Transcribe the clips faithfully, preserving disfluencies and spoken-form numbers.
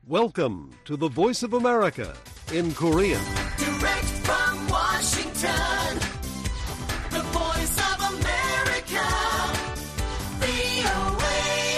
Welcome to the Voice of America in Korean. Direct from Washington, the Voice of America, 브이오에이.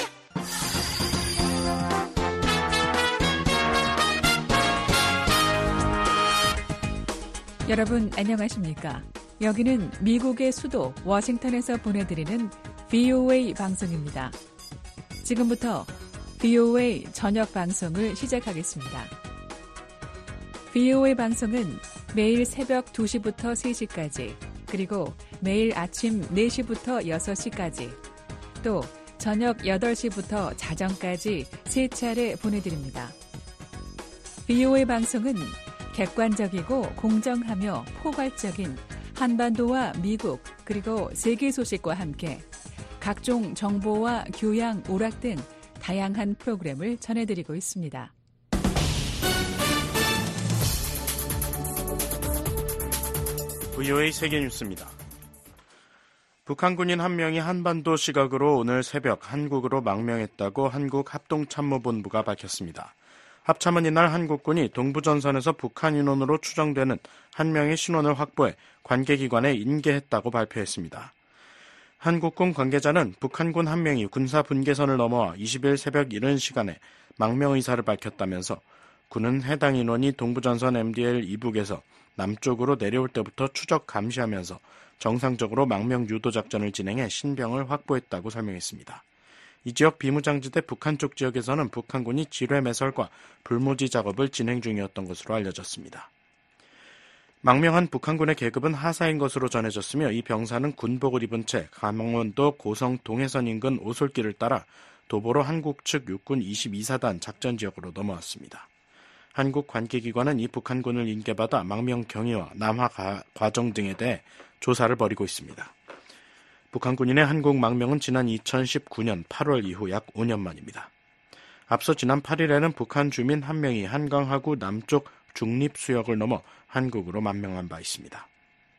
여러분 안녕하십니까? 여기는 미국의 수도 워싱턴에서 보내드리는 브이오에이 방송입니다. 지금부터 브이오에이 저녁 방송을 시작하겠습니다. 브이오에이 방송은 매일 새벽 두 시부터 세 시까지, 그리고 매일 아침 네 시부터 여섯 시까지, 또 저녁 여덟 시부터 자정까지 세 차례 보내드립니다. 브이오에이 방송은 객관적이고 공정하며 포괄적인 한반도와 미국 그리고 세계 소식과 함께 각종 정보와 교양, 오락 등 다양한 프로그램을 전해드리고 있습니다. 브이오에이 세계뉴스입니다. 북한 군인 한 명이 한반도 시각으로 오늘 새벽 한국으로 망명했다고 한국합동참모본부가 밝혔습니다. 합참은 이날 한국군이 동부전선에서 북한 인원으로 추정되는 한 명의 신원을 확보해 관계기관에 인계했다고 발표했습니다. 한국군 관계자는 북한군 한 명이 군사 분계선을 넘어와 이십일 새벽 이른 시간에 망명 의사를 밝혔다면서 군은 해당 인원이 동부전선 엠디엘 이북에서 남쪽으로 내려올 때부터 추적 감시하면서 정상적으로 망명 유도 작전을 진행해 신병을 확보했다고 설명했습니다. 이 지역 비무장지대 북한 쪽 지역에서는 북한군이 지뢰 매설과 불모지 작업을 진행 중이었던 것으로 알려졌습니다. 망명한 북한군의 계급은 하사인 것으로 전해졌으며 이 병사는 군복을 입은 채 강원도 고성 동해선 인근 오솔길을 따라 도보로 한국 측 육군 이십이 사단 작전지역으로 넘어왔습니다. 한국 관계기관은 이 북한군을 인계받아 망명 경위와 남하 과정 등에 대해 조사를 벌이고 있습니다. 북한 군인의 한국 망명은 지난 이천십구 년 팔월 이후 약 오 년 만입니다. 앞서 지난 팔 일에는 북한 주민 한 명이 한강하구 남쪽 중립수역을 넘어 한국으로 망명한 바 있습니다.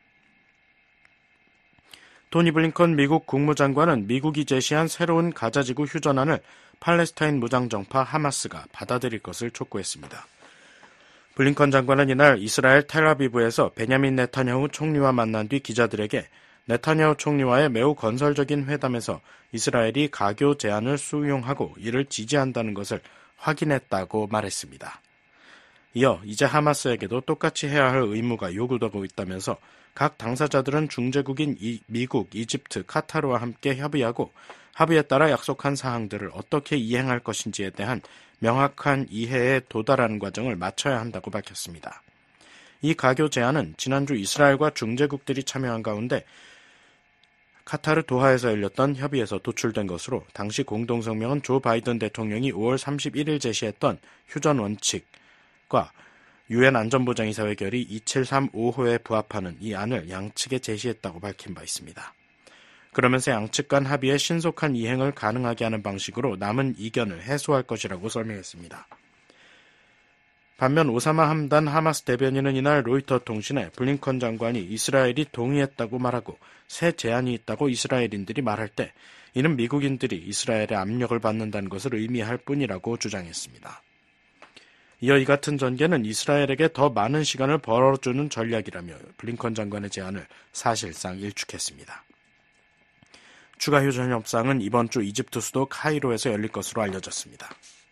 토니 블링컨 미국 국무장관은 미국이 제시한 새로운 가자지구 휴전안을 팔레스타인 무장정파 하마스가 받아들일 것을 촉구했습니다. 블링컨 장관은 이날 이스라엘 텔아비브에서 베냐민 네타냐후 총리와 만난 뒤 기자들에게 네타냐후 총리와의 매우 건설적인 회담에서 이스라엘이 가교 제안을 수용하고 이를 지지한다는 것을 확인했다고 말했습니다. 이어 이제 하마스에게도 똑같이 해야 할 의무가 요구되고 있다면서 각 당사자들은 중재국인 이, 미국, 이집트, 카타르와 함께 협의하고 합의에 따라 약속한 사항들을 어떻게 이행할 것인지에 대한 명확한 이해에 도달하는 과정을 마쳐야 한다고 밝혔습니다. 이 가교 제안은 지난주 이스라엘과 중재국들이 참여한 가운데 카타르 도하에서 열렸던 협의에서 도출된 것으로 당시 공동성명은 조 바이든 대통령이 오월 삼십일일 제시했던 휴전 원칙과 유엔 안전보장이사회 결의 이칠삼오 호에 부합하는 이 안을 양측에 제시했다고 밝힌 바 있습니다. 그러면서 양측 간 합의의 신속한 이행을 가능하게 하는 방식으로 남은 이견을 해소할 것이라고 설명했습니다. 반면 오사마 함단 하마스 대변인은 이날 로이터 통신에 블링컨 장관이 이스라엘이 동의했다고 말하고 새 제안이 있다고 이스라엘인들이 말할 때 이는 미국인들이 이스라엘의 압력을 받는다는 것을 의미할 뿐이라고 주장했습니다. 이어 이 같은 전개는 이스라엘에게 더 많은 시간을 벌어주는 전략이라며 블링컨 장관의 제안을 사실상 일축했습니다. 추가 휴전 협상은 이번 주 이집트 수도 카이로에서 열릴 것으로 알려졌습니다.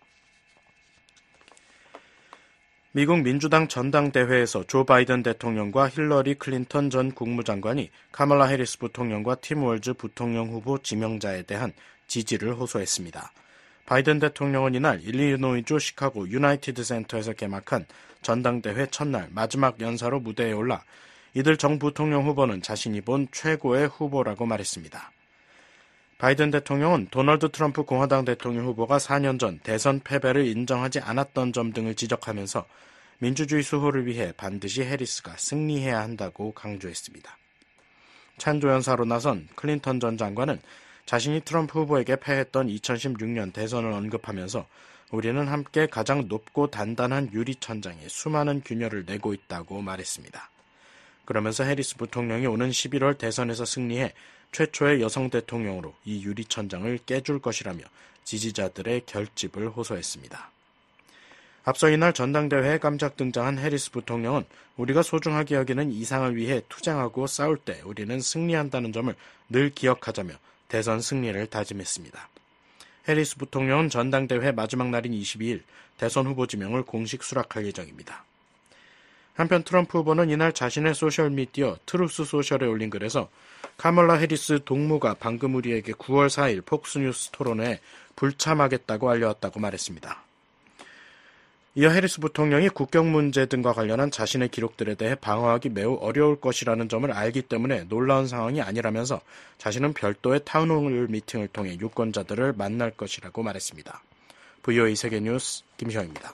미국 민주당 전당대회에서 조 바이든 대통령과 힐러리 클린턴 전 국무장관이 카멀라 해리스 부통령과 팀 월즈 부통령 후보 지명자에 대한 지지를 호소했습니다. 바이든 대통령은 이날 일리노이주 시카고 유나이티드 센터에서 개막한 전당대회 첫날 마지막 연사로 무대에 올라 이들 정 부통령 후보는 자신이 본 최고의 후보라고 말했습니다. 바이든 대통령은 도널드 트럼프 공화당 대통령 후보가 사 년 전 대선 패배를 인정하지 않았던 점 등을 지적하면서 민주주의 수호를 위해 반드시 해리스가 승리해야 한다고 강조했습니다. 찬조연사로 나선 클린턴 전 장관은 자신이 트럼프 후보에게 패했던 이천십육 년 대선을 언급하면서 우리는 함께 가장 높고 단단한 유리천장에 수많은 균열을 내고 있다고 말했습니다. 그러면서 해리스 부통령이 오는 십일월 대선에서 승리해 최초의 여성 대통령으로 이 유리천장을 깨줄 것이라며 지지자들의 결집을 호소했습니다. 앞서 이날 전당대회에 깜짝 등장한 해리스 부통령은 우리가 소중하게 여기는 이상을 위해 투쟁하고 싸울 때 우리는 승리한다는 점을 늘 기억하자며 대선 승리를 다짐했습니다. 해리스 부통령은 전당대회 마지막 날인 이십이일 대선 후보 지명을 공식 수락할 예정입니다. 한편 트럼프 후보는 이날 자신의 소셜미디어 트루스 소셜에 올린 글에서 카멀라 해리스 동무가 방금 우리에게 구월 사일 폭스뉴스 토론회에 불참하겠다고 알려왔다고 말했습니다. 이어 해리스 부통령이 국경 문제 등과 관련한 자신의 기록들에 대해 방어하기 매우 어려울 것이라는 점을 알기 때문에 놀라운 상황이 아니라면서 자신은 별도의 타운홀 미팅을 통해 유권자들을 만날 것이라고 말했습니다. 브이오에이 세계뉴스 김시영입니다.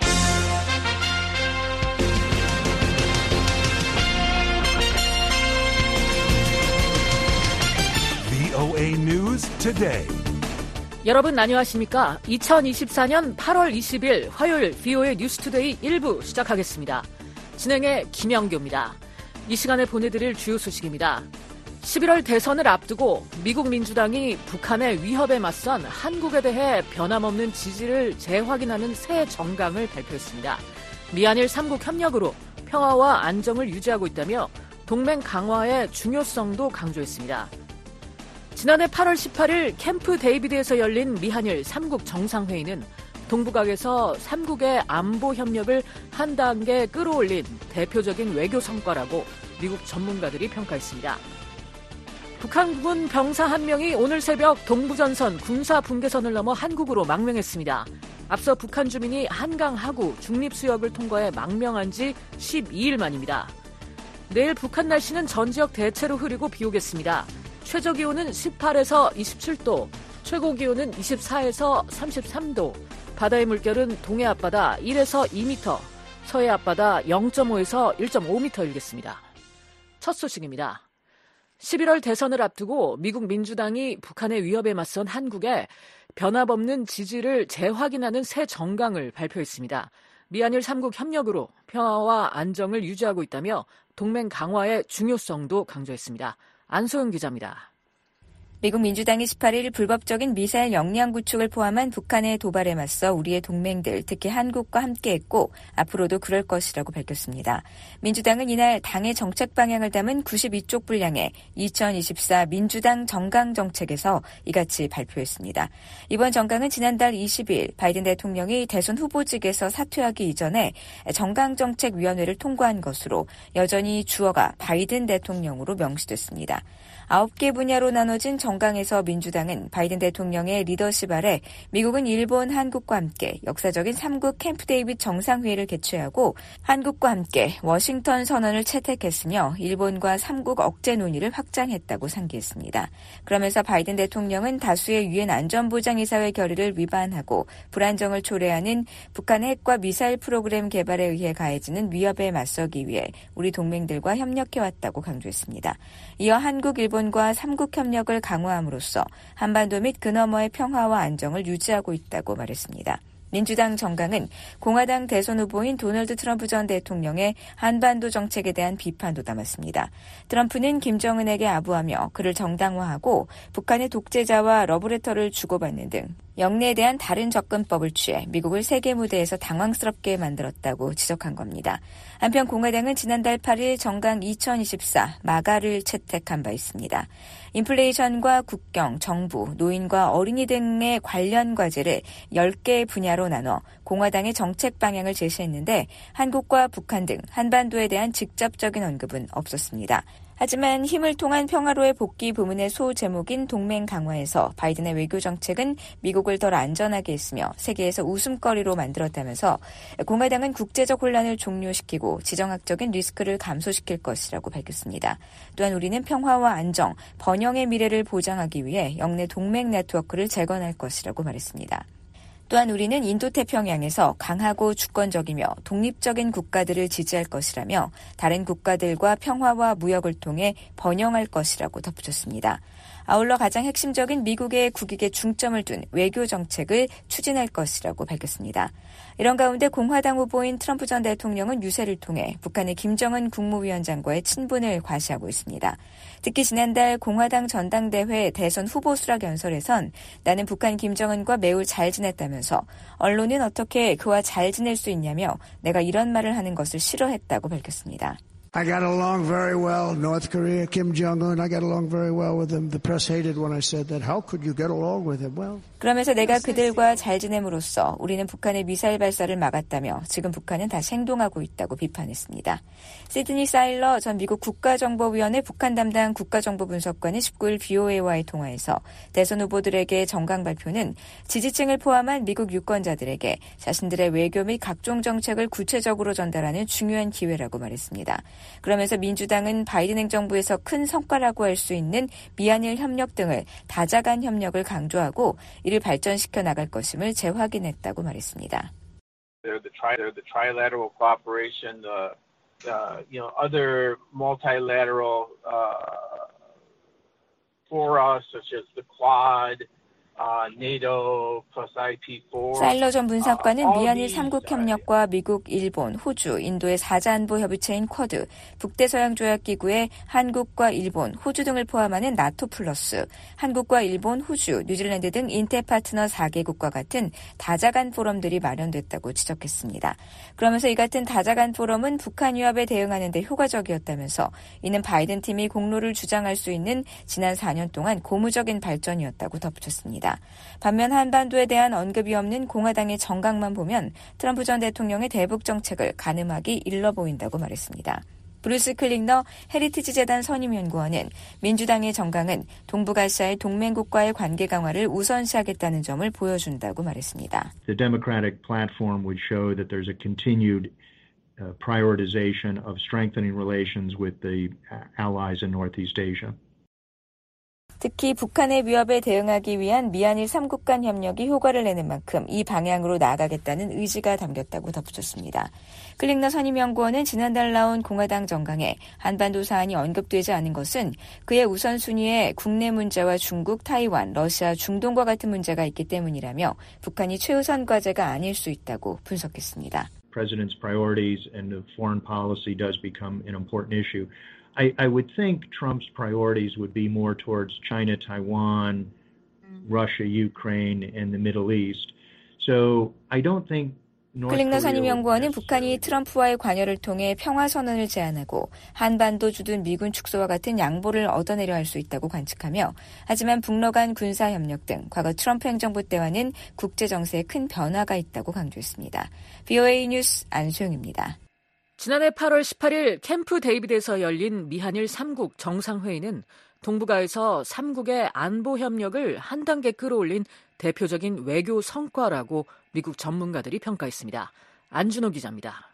브이오에이 News Today. 여러분 안녕하십니까? 이천이십사년 팔월 이십일 화요일 브이오에이 뉴스투데이 일 부 시작하겠습니다. 진행의 김영규입니다. 이 시간에 보내드릴 주요 소식입니다. 십일월 대선을 앞두고 미국 민주당이 북한의 위협에 맞선 한국에 대해 변함없는 지지를 재확인하는 새 정강을 발표했습니다. 미한일 삼국 협력으로 평화와 안정을 유지하고 있다며 동맹 강화의 중요성도 강조했습니다. 지난해 팔월 십팔일 캠프 데이비드에서 열린 미한일 삼국 정상회의는 동북아에서 삼국의 안보 협력을 한 단계 끌어올린 대표적인 외교 성과라고 미국 전문가들이 평가했습니다. 북한군 병사 한 명이 오늘 새벽 동부전선 군사 분계선을 넘어 한국으로 망명했습니다. 앞서 북한 주민이 한강 하구 중립수역을 통과해 망명한 지 십이일 만입니다. 내일 북한 날씨는 전 지역 대체로 흐리고 비 오겠습니다. 최저기온은 십팔에서 이십칠도, 최고기온은 이십사에서 삼십삼도, 바다의 물결은 동해 앞바다 일에서 이 미터, 서해 앞바다 영점오에서 일점오 미터 일겠습니다. 첫 소식입니다. 십일월 대선을 앞두고 미국 민주당이 북한의 위협에 맞선 한국에 변함없는 지지를 재확인하는 새 정강을 발표했습니다. 미한일 삼국 협력으로 평화와 안정을 유지하고 있다며 동맹 강화의 중요성도 강조했습니다. 안소영 기자입니다. 미국 민주당이 십팔일 불법적인 미사일 역량 구축을 포함한 북한의 도발에 맞서 우리의 동맹들, 특히 한국과 함께했고 앞으로도 그럴 것이라고 밝혔습니다. 민주당은 이날 당의 정책 방향을 담은 구십이쪽 분량의 이천이십사 민주당 정강 정책에서 이같이 발표했습니다. 이번 정강은 지난달 이십일 바이든 대통령이 대선 후보직에서 사퇴하기 이전에 정강정책위원회를 통과한 것으로 여전히 주어가 바이든 대통령으로 명시됐습니다. 아홉 개 분야로 나눠진 정강에서 민주당은 바이든 대통령의 리더십 아래 미국은 일본, 한국과 함께 역사적인 삼국 캠프 데이비드 정상회의를 개최하고 한국과 함께 워싱턴 선언을 채택했으며 일본과 삼국 억제 논의를 확장했다고 상기했습니다. 그러면서 바이든 대통령은 다수의 유엔 안전보장이사회 결의를 위반하고 불안정을 초래하는 북한의 핵과 미사일 프로그램 개발에 의해 가해지는 위협에 맞서기 위해 우리 동맹들과 협력해왔다고 강조했습니다. 이어 한국, 일본과 삼국 협력을 강화함으로써 한반도 및 그 너머의 평화와 안정을 유지하고 있다고 말했습니다. 민주당 정강은 공화당 대선 후보인 도널드 트럼프 전 대통령의 한반도 정책에 대한 비판도 담았습니다. 트럼프는 김정은에게 아부하며 그를 정당화하고 북한의 독재자와 러브레터를 주고받는 등 영내에 대한 다른 접근법을 취해 미국을 세계 무대에서 당황스럽게 만들었다고 지적한 겁니다. 한편 공화당은 지난달 팔일 정강 이천이십사 마가를 채택한 바 있습니다. 인플레이션과 국경, 정부, 노인과 어린이 등의 관련 과제를 열 개의 분야로 나눠 공화당의 정책 방향을 제시했는데 한국과 북한 등 한반도에 대한 직접적인 언급은 없었습니다. 하지만 힘을 통한 평화로의 복귀 부문의 소제목인 동맹 강화에서 바이든의 외교 정책은 미국을 덜 안전하게 했으며 세계에서 웃음거리로 만들었다면서 공화당은 국제적 혼란을 종료시키고 지정학적인 리스크를 감소시킬 것이라고 밝혔습니다. 또한 우리는 평화와 안정, 번영의 미래를 보장하기 위해 영내 동맹 네트워크를 재건할 것이라고 말했습니다. 또한 우리는 인도태평양에서 강하고 주권적이며 독립적인 국가들을 지지할 것이라며 다른 국가들과 평화와 무역을 통해 번영할 것이라고 덧붙였습니다. 아울러 가장 핵심적인 미국의 국익에 중점을 둔 외교 정책을 추진할 것이라고 밝혔습니다. 이런 가운데 공화당 후보인 트럼프 전 대통령은 유세를 통해 북한의 김정은 국무위원장과의 친분을 과시하고 있습니다. 특히 지난달 공화당 전당대회 대선 후보 수락 연설에선 나는 북한 김정은과 매우 잘 지냈다면서 언론은 어떻게 그와 잘 지낼 수 있냐며 내가 이런 말을 하는 것을 싫어했다고 밝혔습니다. I got along very well. North Korea, Kim Jong-un, I got along very well with him. The press hated when I said that. How could you get along with him? Well, 그러면서 내가 그들과 잘 지냄으로써 우리는 북한의 미사일 발사를 막았다며 지금 북한은 다시 행동하고 있다고 비판했습니다. 시드니 사일러 전 미국 국가정보위원회 북한 담당 국가정보분석관은 십구일 브이오에이와의 통화에서 대선 후보들에게 정강 발표는 지지층을 포함한 미국 유권자들에게 자신들의 외교 및 각종 정책을 구체적으로 전달하는 중요한 기회라고 말했습니다. 그러면서 민주당은 바이든 행정부에서 큰 성과라고 할 수 있는 미한일 협력 등을 다자간 협력을 강조하고 이를 발전시켜 나갈 것임을 재확인했다고 말했습니다. They're the, tri- they're the trilateral cooperation, the, the you know other multilateral uh, fora such as the Quad. Uh, NATO plus 아이 피 사. 사일러 전 분석관은 미한일 삼국 협력과 미국, 일본, 호주, 인도의 사자안보 협의체인 쿼드, 북대서양조약기구의 한국과 일본, 호주 등을 포함하는 나토 플러스, 한국과 일본, 호주, 뉴질랜드 등 인테파트너 사 개국과 같은 다자간 포럼들이 마련됐다고 지적했습니다. 그러면서 이 같은 다자간 포럼은 북한 위협에 대응하는 데 효과적이었다면서 이는 바이든 팀이 공로를 주장할 수 있는 지난 사 년 동안 고무적인 발전이었다고 덧붙였습니다. 반면 한반도에 대한 언급이 없는 공화당의 정강만 보면 트럼프 전 대통령의 대북 정책을 가늠하기 일러 보인다고 말했습니다. 브루스 클링너 헤리티지 재단 선임연구원은 민주당의 정강은 동북아시아의 동맹국과의 관계 강화를 우선시하겠다는 점을 보여준다고 말했습니다. The Democratic platform would show that there's a continued uh, prioritization of strengthening relations with the allies in Northeast Asia. 특히 북한의 위협에 대응하기 위한 미한일 삼국 간 협력이 효과를 내는 만큼 이 방향으로 나아가겠다는 의지가 담겼다고 덧붙였습니다. 클링너 선임연구원은 지난달 나온 공화당 정강에 한반도 사안이 언급되지 않은 것은 그의 우선순위에 국내 문제와 중국, 타이완, 러시아, 중동과 같은 문제가 있기 때문이라며 북한이 최우선 과제가 아닐 수 있다고 분석했습니다. President's priorities and the foreign policy does become an important issue. I, I would think Trump's priorities would be more towards China, Taiwan, Russia, Ukraine, and the Middle East. So I don't think 클링너 선임연구원은 북한이 트럼프와의 관여를 통해 평화선언을 제안하고 한반도 주둔 미군 축소와 같은 양보를 얻어내려 할 수 있다고 관측하며 하지만 북러 간 군사협력 등 과거 트럼프 행정부 때와는 국제정세에 큰 변화가 있다고 강조했습니다. 브이오에이 뉴스 안소영입니다. 지난해 팔월 십팔일 캠프 데이비드에서 열린 미한일 삼국 정상회의는 동북아에서 삼국의 안보 협력을 한 단계 끌어올린 대표적인 외교 성과라고 미국 전문가들이 평가했습니다. 안준호 기자입니다.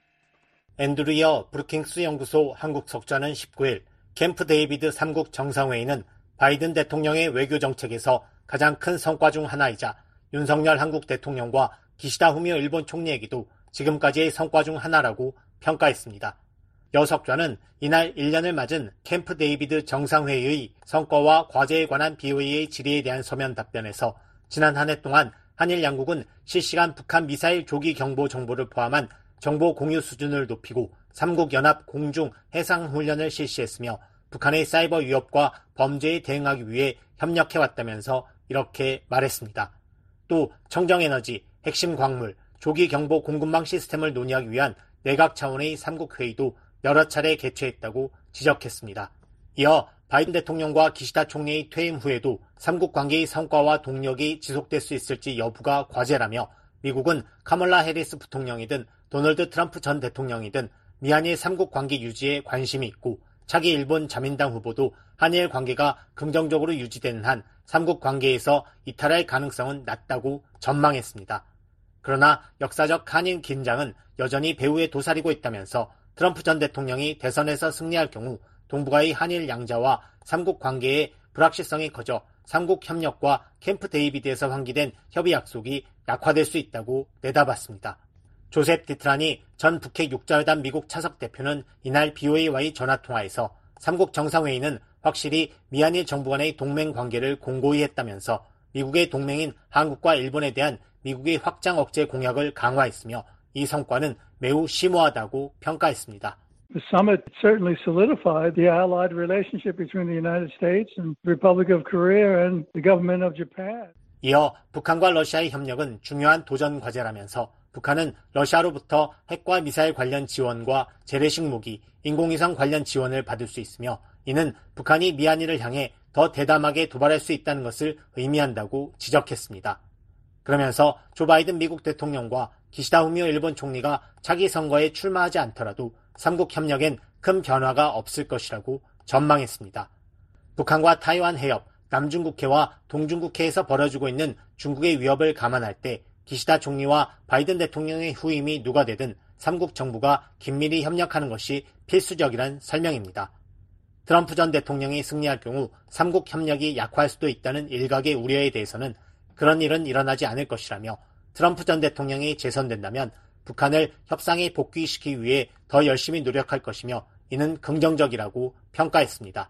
앤드루어 브루킹스 연구소 한국 석좌는 십구일 캠프 데이비드 삼국 정상회의는 바이든 대통령의 외교 정책에서 가장 큰 성과 중 하나이자 윤석열 한국 대통령과 기시다 후미오 일본 총리에게도 지금까지의 성과 중 하나라고 평가했습니다. 여석좌는 이날 일 년을 맞은 캠프 데이비드 정상회의의 성과와 과제에 관한 브이오에이의 질의에 대한 서면 답변에서 지난 한 해 동안 한일 양국은 실시간 북한 미사일 조기 경보 정보를 포함한 정보 공유 수준을 높이고 삼국 연합 공중 해상 훈련을 실시했으며 북한의 사이버 위협과 범죄에 대응하기 위해 협력해왔다면서 이렇게 말했습니다. 또 청정에너지, 핵심 광물, 조기 경보 공급망 시스템을 논의하기 위한 내각 차원의 삼국 회의도 여러 차례 개최했다고 지적했습니다. 이어 바이든 대통령과 기시다 총리의 퇴임 후에도 삼국 관계의 성과와 동력이 지속될 수 있을지 여부가 과제라며 미국은 카멀라 해리스 부통령이든 도널드 트럼프 전 대통령이든 미한일 삼국 관계 유지에 관심이 있고 차기 일본 자민당 후보도 한일 관계가 긍정적으로 유지되는 한 삼국 관계에서 이탈할 가능성은 낮다고 전망했습니다. 그러나 역사적 한일 긴장은 여전히 배후에 도사리고 있다면서 트럼프 전 대통령이 대선에서 승리할 경우 동북아의 한일 양자와 삼국 관계의 불확실성이 커져 삼국 협력과 캠프 데이비드에서 환기된 협의 약속이 약화될 수 있다고 내다봤습니다. 조셉 디트라니 전 북핵 육자회담 미국 차석 대표는 이날 브이오에이와의 전화통화에서 삼국 정상회의는 확실히 미한일 정부 간의 동맹 관계를 공고히 했다면서 미국의 동맹인 한국과 일본에 대한 미국의 확장 억제 공약을 강화했으며 이 성과는 매우 심오하다고 평가했습니다. The summit certainly solidified the allied relationship between the United States and the Republic of Korea and the government of Japan. 이어 북한과 러시아의 협력은 중요한 도전 과제라면서 북한은 러시아로부터 핵과 미사일 관련 지원과 재래식 무기, 인공위성 관련 지원을 받을 수 있으며 이는 북한이 미한일을 향해 더 대담하게 도발할 수 있다는 것을 의미한다고 지적했습니다. 그러면서 조 바이든 미국 대통령과 기시다 후미오 일본 총리가 차기 선거에 출마하지 않더라도 삼국 협력엔 큰 변화가 없을 것이라고 전망했습니다. 북한과 타이완 해협, 남중국해와 동중국해에서 벌어지고 있는 중국의 위협을 감안할 때 기시다 총리와 바이든 대통령의 후임이 누가 되든 삼국 정부가 긴밀히 협력하는 것이 필수적이란 설명입니다. 트럼프 전 대통령이 승리할 경우 삼국 협력이 약화할 수도 있다는 일각의 우려에 대해서는 그런 일은 일어나지 않을 것이라며 트럼프 전 대통령이 재선된다면 북한을 협상에 복귀시키기 위해 더 열심히 노력할 것이며 이는 긍정적이라고 평가했습니다.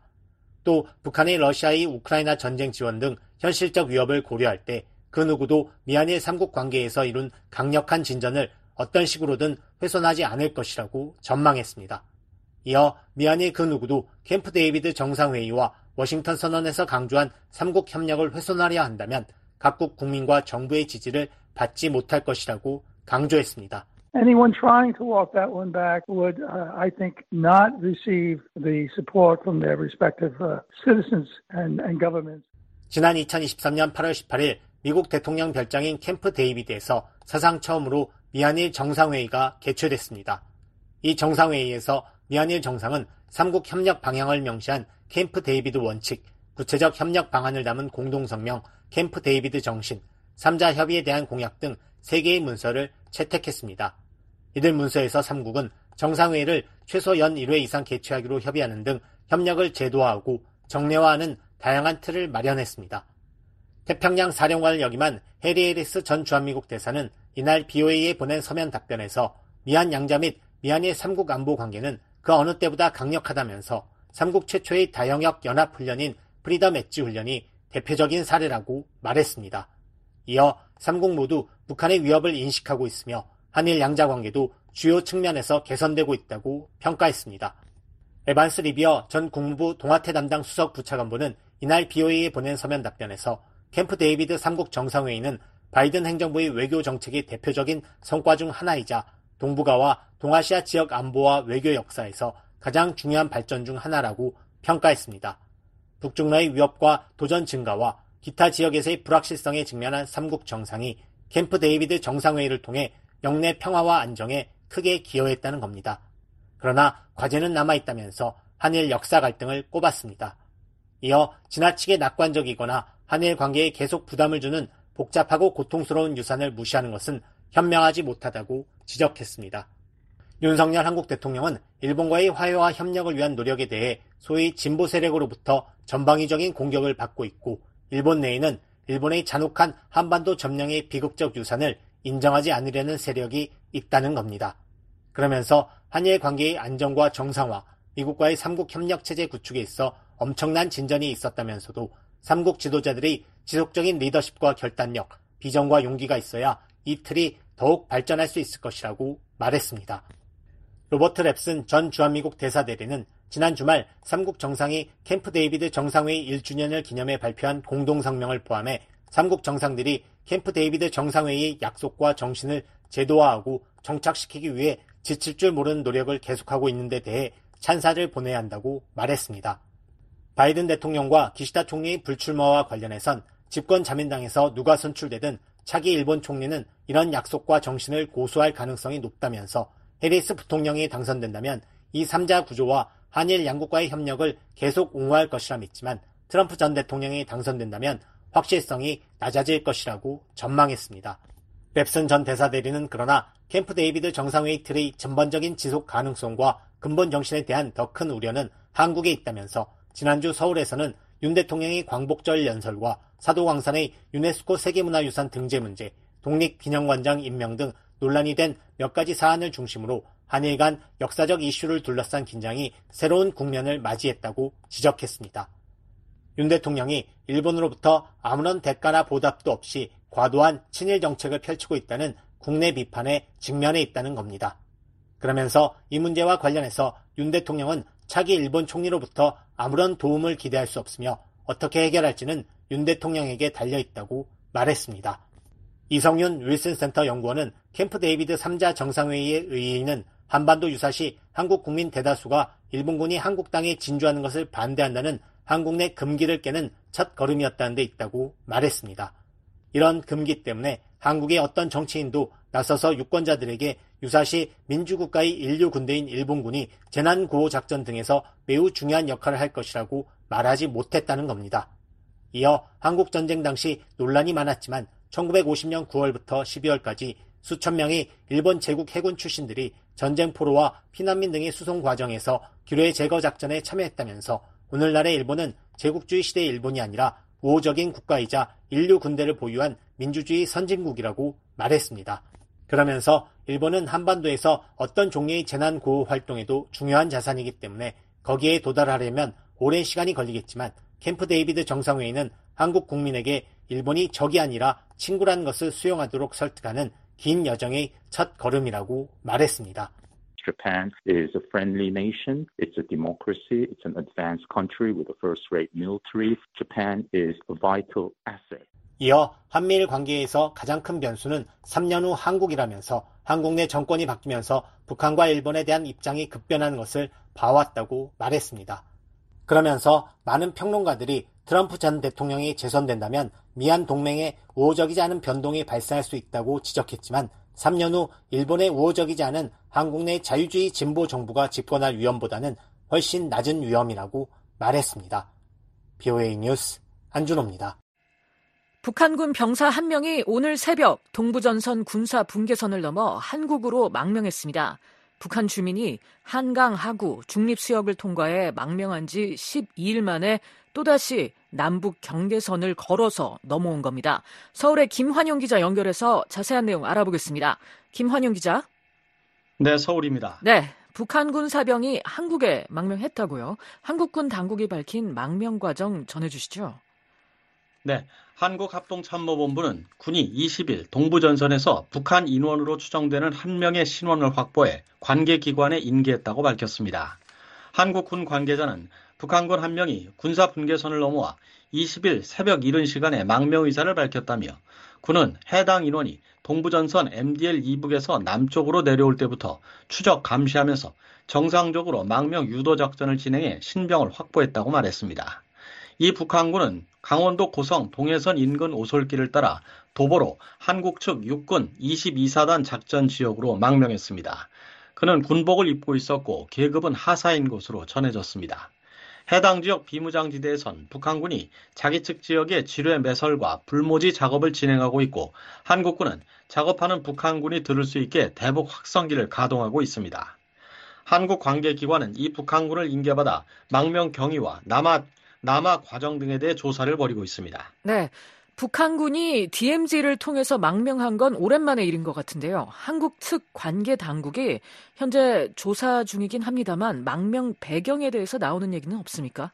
또 북한의 러시아의 우크라이나 전쟁 지원 등 현실적 위협을 고려할 때 그 누구도 미한일 삼국 관계에서 이룬 강력한 진전을 어떤 식으로든 훼손하지 않을 것이라고 전망했습니다. 이어 미한일 그 누구도 캠프 데이비드 정상회의와 워싱턴 선언에서 강조한 삼국 협력을 훼손하려 한다면 각국 국민과 정부의 지지를 받지 못할 것이라고 강조했습니다. Anyone trying to walk that one back would, uh, I think, not receive the support from their respective uh, citizens and, and governments. 지난 이천이십삼년 팔월 십팔일 미국 대통령 별장인 캠프 데이비드에서 사상 처음으로 미한일 정상회의가 개최됐습니다. 이 정상회의에서 미한일 정상은 삼국 협력 방향을 명시한 캠프 데이비드 원칙, 구체적 협력 방안을 담은 공동성명, 캠프 데이비드 정신, 삼자 협의에 대한 공약 등 세 개의 문서를 채택했습니다. 이들 문서에서 삼국은 정상회의를 최소 연 일 회 이상 개최하기로 협의하는 등 협력을 제도화하고 정례화하는 다양한 틀을 마련했습니다. 태평양 사령관을 역임한 해리 해리스 전 주한미국 대사는 이날 비오에이에 보낸 서면 답변에서 미한 양자 및 미한일 삼국 안보 관계는 그 어느 때보다 강력하다면서 삼국 최초의 다영역 연합훈련인 프리덤 엣지 훈련이 대표적인 사례라고 말했습니다. 이어 삼국 모두 북한의 위협을 인식하고 있으며 한일 양자 관계도 주요 측면에서 개선되고 있다고 평가했습니다. 에반스 리비어 전 국무부 동아태 담당 수석 부차관보는 이날 비오에이에 보낸 서면 답변에서 캠프 데이비드 삼국 정상회의는 바이든 행정부의 외교 정책의 대표적인 성과 중 하나이자 동북아와 동아시아 지역 안보와 외교 역사에서 가장 중요한 발전 중 하나라고 평가했습니다. 북중러의 위협과 도전 증가와 기타 지역에서의 불확실성에 직면한 삼국 정상이 캠프 데이비드 정상회의를 통해 영내 평화와 안정에 크게 기여했다는 겁니다. 그러나 과제는 남아있다면서 한일 역사 갈등을 꼽았습니다. 이어 지나치게 낙관적이거나 한일 관계에 계속 부담을 주는 복잡하고 고통스러운 유산을 무시하는 것은 현명하지 못하다고 지적했습니다. 윤석열 한국 대통령은 일본과의 화해와 협력을 위한 노력에 대해 소위 진보 세력으로부터 전방위적인 공격을 받고 있고 일본 내에는 일본의 잔혹한 한반도 점령의 비극적 유산을 인정하지 않으려는 세력이 있다는 겁니다. 그러면서 한일 관계의 안정과 정상화, 미국과의 삼국 협력 체제 구축에 있어 엄청난 진전이 있었다면서도 삼국 지도자들이 지속적인 리더십과 결단력, 비전과 용기가 있어야 이 틀이 더욱 발전할 수 있을 것이라고 말했습니다. 로버트 랩슨 전 주한미국 대사대리는 지난 주말 삼국 정상이 캠프 데이비드 정상회의 일 주년을 기념해 발표한 공동성명을 포함해 삼국 정상들이 캠프 데이비드 정상회의의 약속과 정신을 제도화하고 정착시키기 위해 지칠 줄 모르는 노력을 계속하고 있는 데 대해 찬사를 보내야 한다고 말했습니다. 바이든 대통령과 기시다 총리의 불출마와 관련해선 집권 자민당에서 누가 선출되든 차기 일본 총리는 이런 약속과 정신을 고수할 가능성이 높다면서 해리스 부통령이 당선된다면 이 삼자 구조와 한일 양국과의 협력을 계속 옹호할 것이라 믿지만 트럼프 전 대통령이 당선된다면 확실성이 낮아질 것이라고 전망했습니다. 랩슨 전 대사대리는 그러나 캠프 데이비드 정상회의 틀의 전반적인 지속 가능성과 근본 정신에 대한 더 큰 우려는 한국에 있다면서 지난주 서울에서는 윤 대통령의 광복절 연설과 사도광산의 유네스코 세계문화유산 등재 문제, 독립기념관장 임명 등 논란이 된 몇 가지 사안을 중심으로 한일 간 역사적 이슈를 둘러싼 긴장이 새로운 국면을 맞이했다고 지적했습니다. 윤 대통령이 일본으로부터 아무런 대가나 보답도 없이 과도한 친일 정책을 펼치고 있다는 국내 비판에 직면해 있다는 겁니다. 그러면서 이 문제와 관련해서 윤 대통령은 차기 일본 총리로부터 아무런 도움을 기대할 수 없으며 어떻게 해결할지는 윤 대통령에게 달려있다고 말했습니다. 이성윤 윌슨센터 연구원은 캠프 데이비드 삼 자 정상회의의 의의는 한반도 유사시 한국 국민 대다수가 일본군이 한국 땅에 진주하는 것을 반대한다는 한국 내 금기를 깨는 첫 걸음이었다는 데 있다고 말했습니다. 이런 금기 때문에 한국의 어떤 정치인도 나서서 유권자들에게 유사시 민주국가의 인류 군대인 일본군이 재난구호작전 등에서 매우 중요한 역할을 할 것이라고 말하지 못했다는 겁니다. 이어 한국전쟁 당시 논란이 많았지만 천구백오십 년 구월부터 십이월까지 수천 명의 일본 제국 해군 출신들이 전쟁 포로와 피난민 등의 수송 과정에서 규례 제거 작전에 참여했다면서 오늘날의 일본은 제국주의 시대의 일본이 아니라 우호적인 국가이자 인류 군대를 보유한 민주주의 선진국이라고 말했습니다. 그러면서 일본은 한반도에서 어떤 종류의 재난구호 활동에도 중요한 자산이기 때문에 거기에 도달하려면 오랜 시간이 걸리겠지만 캠프 데이비드 정상회의는 한국 국민에게 일본이 적이 아니라 친구라는 것을 수용하도록 설득하는 긴 여정의 첫 걸음이라고 말했습니다. Japan is a friendly nation. It's a democracy. It's an advanced country with a first-rate military. Japan is a vital asset. 이어 한미일 관계에서 가장 큰 변수는 삼 년 후 한국이라면서 한국 내 정권이 바뀌면서 북한과 일본에 대한 입장이 급변하는 것을 봐왔다고 말했습니다. 그러면서 많은 평론가들이 트럼프 전 대통령이 재선된다면 미한 동맹에 우호적이지 않은 변동이 발생할 수 있다고 지적했지만 삼 년 후 일본의 우호적이지 않은 한국 내 자유주의 진보 정부가 집권할 위험보다는 훨씬 낮은 위험이라고 말했습니다. 비오에이 뉴스 안준호입니다. 북한군 병사 한 명이 오늘 새벽 동부전선 군사 분계선을 넘어 한국으로 망명했습니다. 북한 주민이 한강 하구 중립수역을 통과해 망명한 지 십이 일 만에 또다시 남북 경계선을 걸어서 넘어온 겁니다. 서울의 김환용 기자 연결해서 자세한 내용 알아보겠습니다. 김환용 기자. 네, 서울입니다. 네, 북한군 사병이 한국에 망명했다고요. 한국군 당국이 밝힌 망명 과정 전해주시죠. 네, 한국합동참모본부는 군이 이십 일 동부전선에서 북한 인원으로 추정되는 한 명의 신원을 확보해 관계기관에 인계했다고 밝혔습니다. 한국군 관계자는 북한군 한 명이 군사 분계선을 넘어와 이십 일 새벽 이른 시간에 망명 의사를 밝혔다며 군은 해당 인원이 동부전선 엠디엘 이북에서 남쪽으로 내려올 때부터 추적 감시하면서 정상적으로 망명 유도 작전을 진행해 신병을 확보했다고 말했습니다. 이 북한군은 강원도 고성 동해선 인근 오솔길을 따라 도보로 한국 측 육군 이십이 사단 작전 지역으로 망명했습니다. 그는 군복을 입고 있었고 계급은 하사인 것으로 전해졌습니다. 해당 지역 비무장지대에선 북한군이 자기 측 지역의 지뢰 매설과 불모지 작업을 진행하고 있고 한국군은 작업하는 북한군이 들을 수 있게 대북 확성기를 가동하고 있습니다. 한국 관계기관은 이 북한군을 인계받아 망명 경위와 남하, 남하 과정 등에 대해 조사를 벌이고 있습니다. 네, 북한군이 디엠지를 통해서 망명한 건 오랜만의 일인 것 같은데요. 한국 측 관계 당국이 현재 조사 중이긴 합니다만 망명 배경에 대해서 나오는 얘기는 없습니까?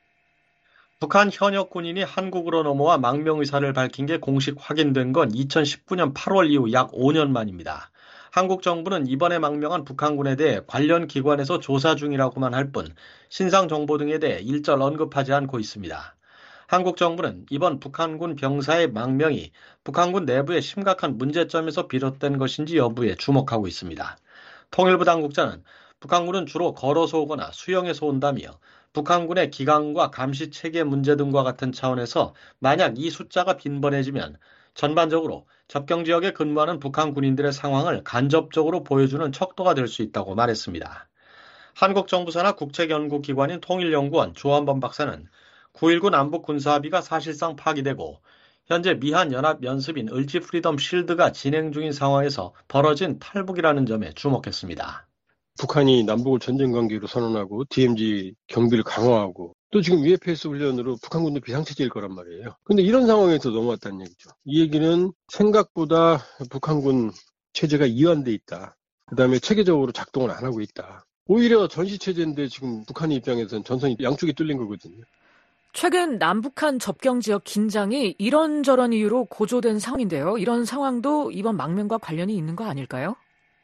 북한 현역 군인이 한국으로 넘어와 망명 의사를 밝힌 게 공식 확인된 건 이천십구 년 팔월 이후 약 오 년 만입니다. 한국 정부는 이번에 망명한 북한군에 대해 관련 기관에서 조사 중이라고만 할 뿐 신상 정보 등에 대해 일절 언급하지 않고 있습니다. 한국 정부는 이번 북한군 병사의 망명이 북한군 내부의 심각한 문제점에서 비롯된 것인지 여부에 주목하고 있습니다. 통일부 당국자는 북한군은 주로 걸어서 오거나 수영해서 온다며 북한군의 기강과 감시 체계 문제 등과 같은 차원에서 만약 이 숫자가 빈번해지면 전반적으로 접경 지역에 근무하는 북한 군인들의 상황을 간접적으로 보여주는 척도가 될 수 있다고 말했습니다. 한국 정부 산하 국책연구기관인 통일연구원 조한범 박사는 구일구 남북 군사합의가 사실상 파기되고 현재 미한연합연습인 을지 프리덤 실드가 진행 중인 상황에서 벌어진 탈북이라는 점에 주목했습니다. 북한이 남북을 전쟁 관계로 선언하고 디엠지 경비를 강화하고 또 지금 유에프에스 훈련으로 북한군도 비상체제일 거란 말이에요. 근데 이런 상황에서 넘어왔다는 얘기죠. 이 얘기는 생각보다 북한군 체제가 이완돼 있다. 그다음에 체계적으로 작동을 안 하고 있다. 오히려 전시체제인데 지금 북한의 입장에서는 전선이 양쪽이 뚫린 거거든요. 최근 남북한 접경 지역 긴장이 이런저런 이유로 고조된 상황인데요. 이런 상황도 이번 망명과 관련이 있는 거 아닐까요?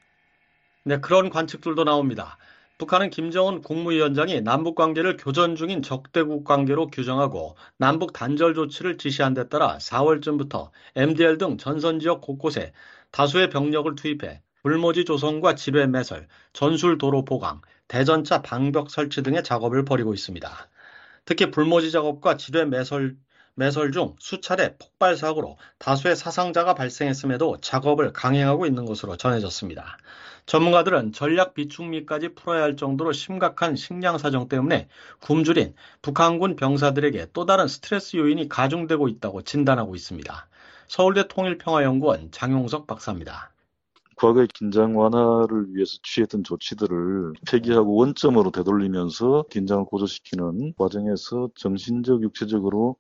네, 그런 관측들도 나옵니다. 북한은 김정은 국무위원장이 남북관계를 교전 중인 적대국 관계로 규정하고 남북 단절 조치를 지시한 데 따라 사월쯤부터 엠디엘 등 전선지역 곳곳에 다수의 병력을 투입해 불모지 조성과 지뢰 매설, 전술도로 보강, 대전차 방벽 설치 등의 작업을 벌이고 있습니다. 특히 불모지 작업과 지뢰 매설, 매설 중 수차례 폭발 사고로 다수의 사상자가 발생했음에도 작업을 강행하고 있는 것으로 전해졌습니다. 전문가들은 전략 비축미까지 풀어야 할 정도로 심각한 식량 사정 때문에 굶주린 북한군 병사들에게 또 다른 스트레스 요인이 가중되고 있다고 진단하고 있습니다. 서울대 통일평화연구원 장용석 박사입니다. 과거의 긴장 완화를 위해서 취했던 조치들을 폐기하고 원점으로 되돌리면서 긴장을 고조시키는 과정에서 정신적, 육체적으로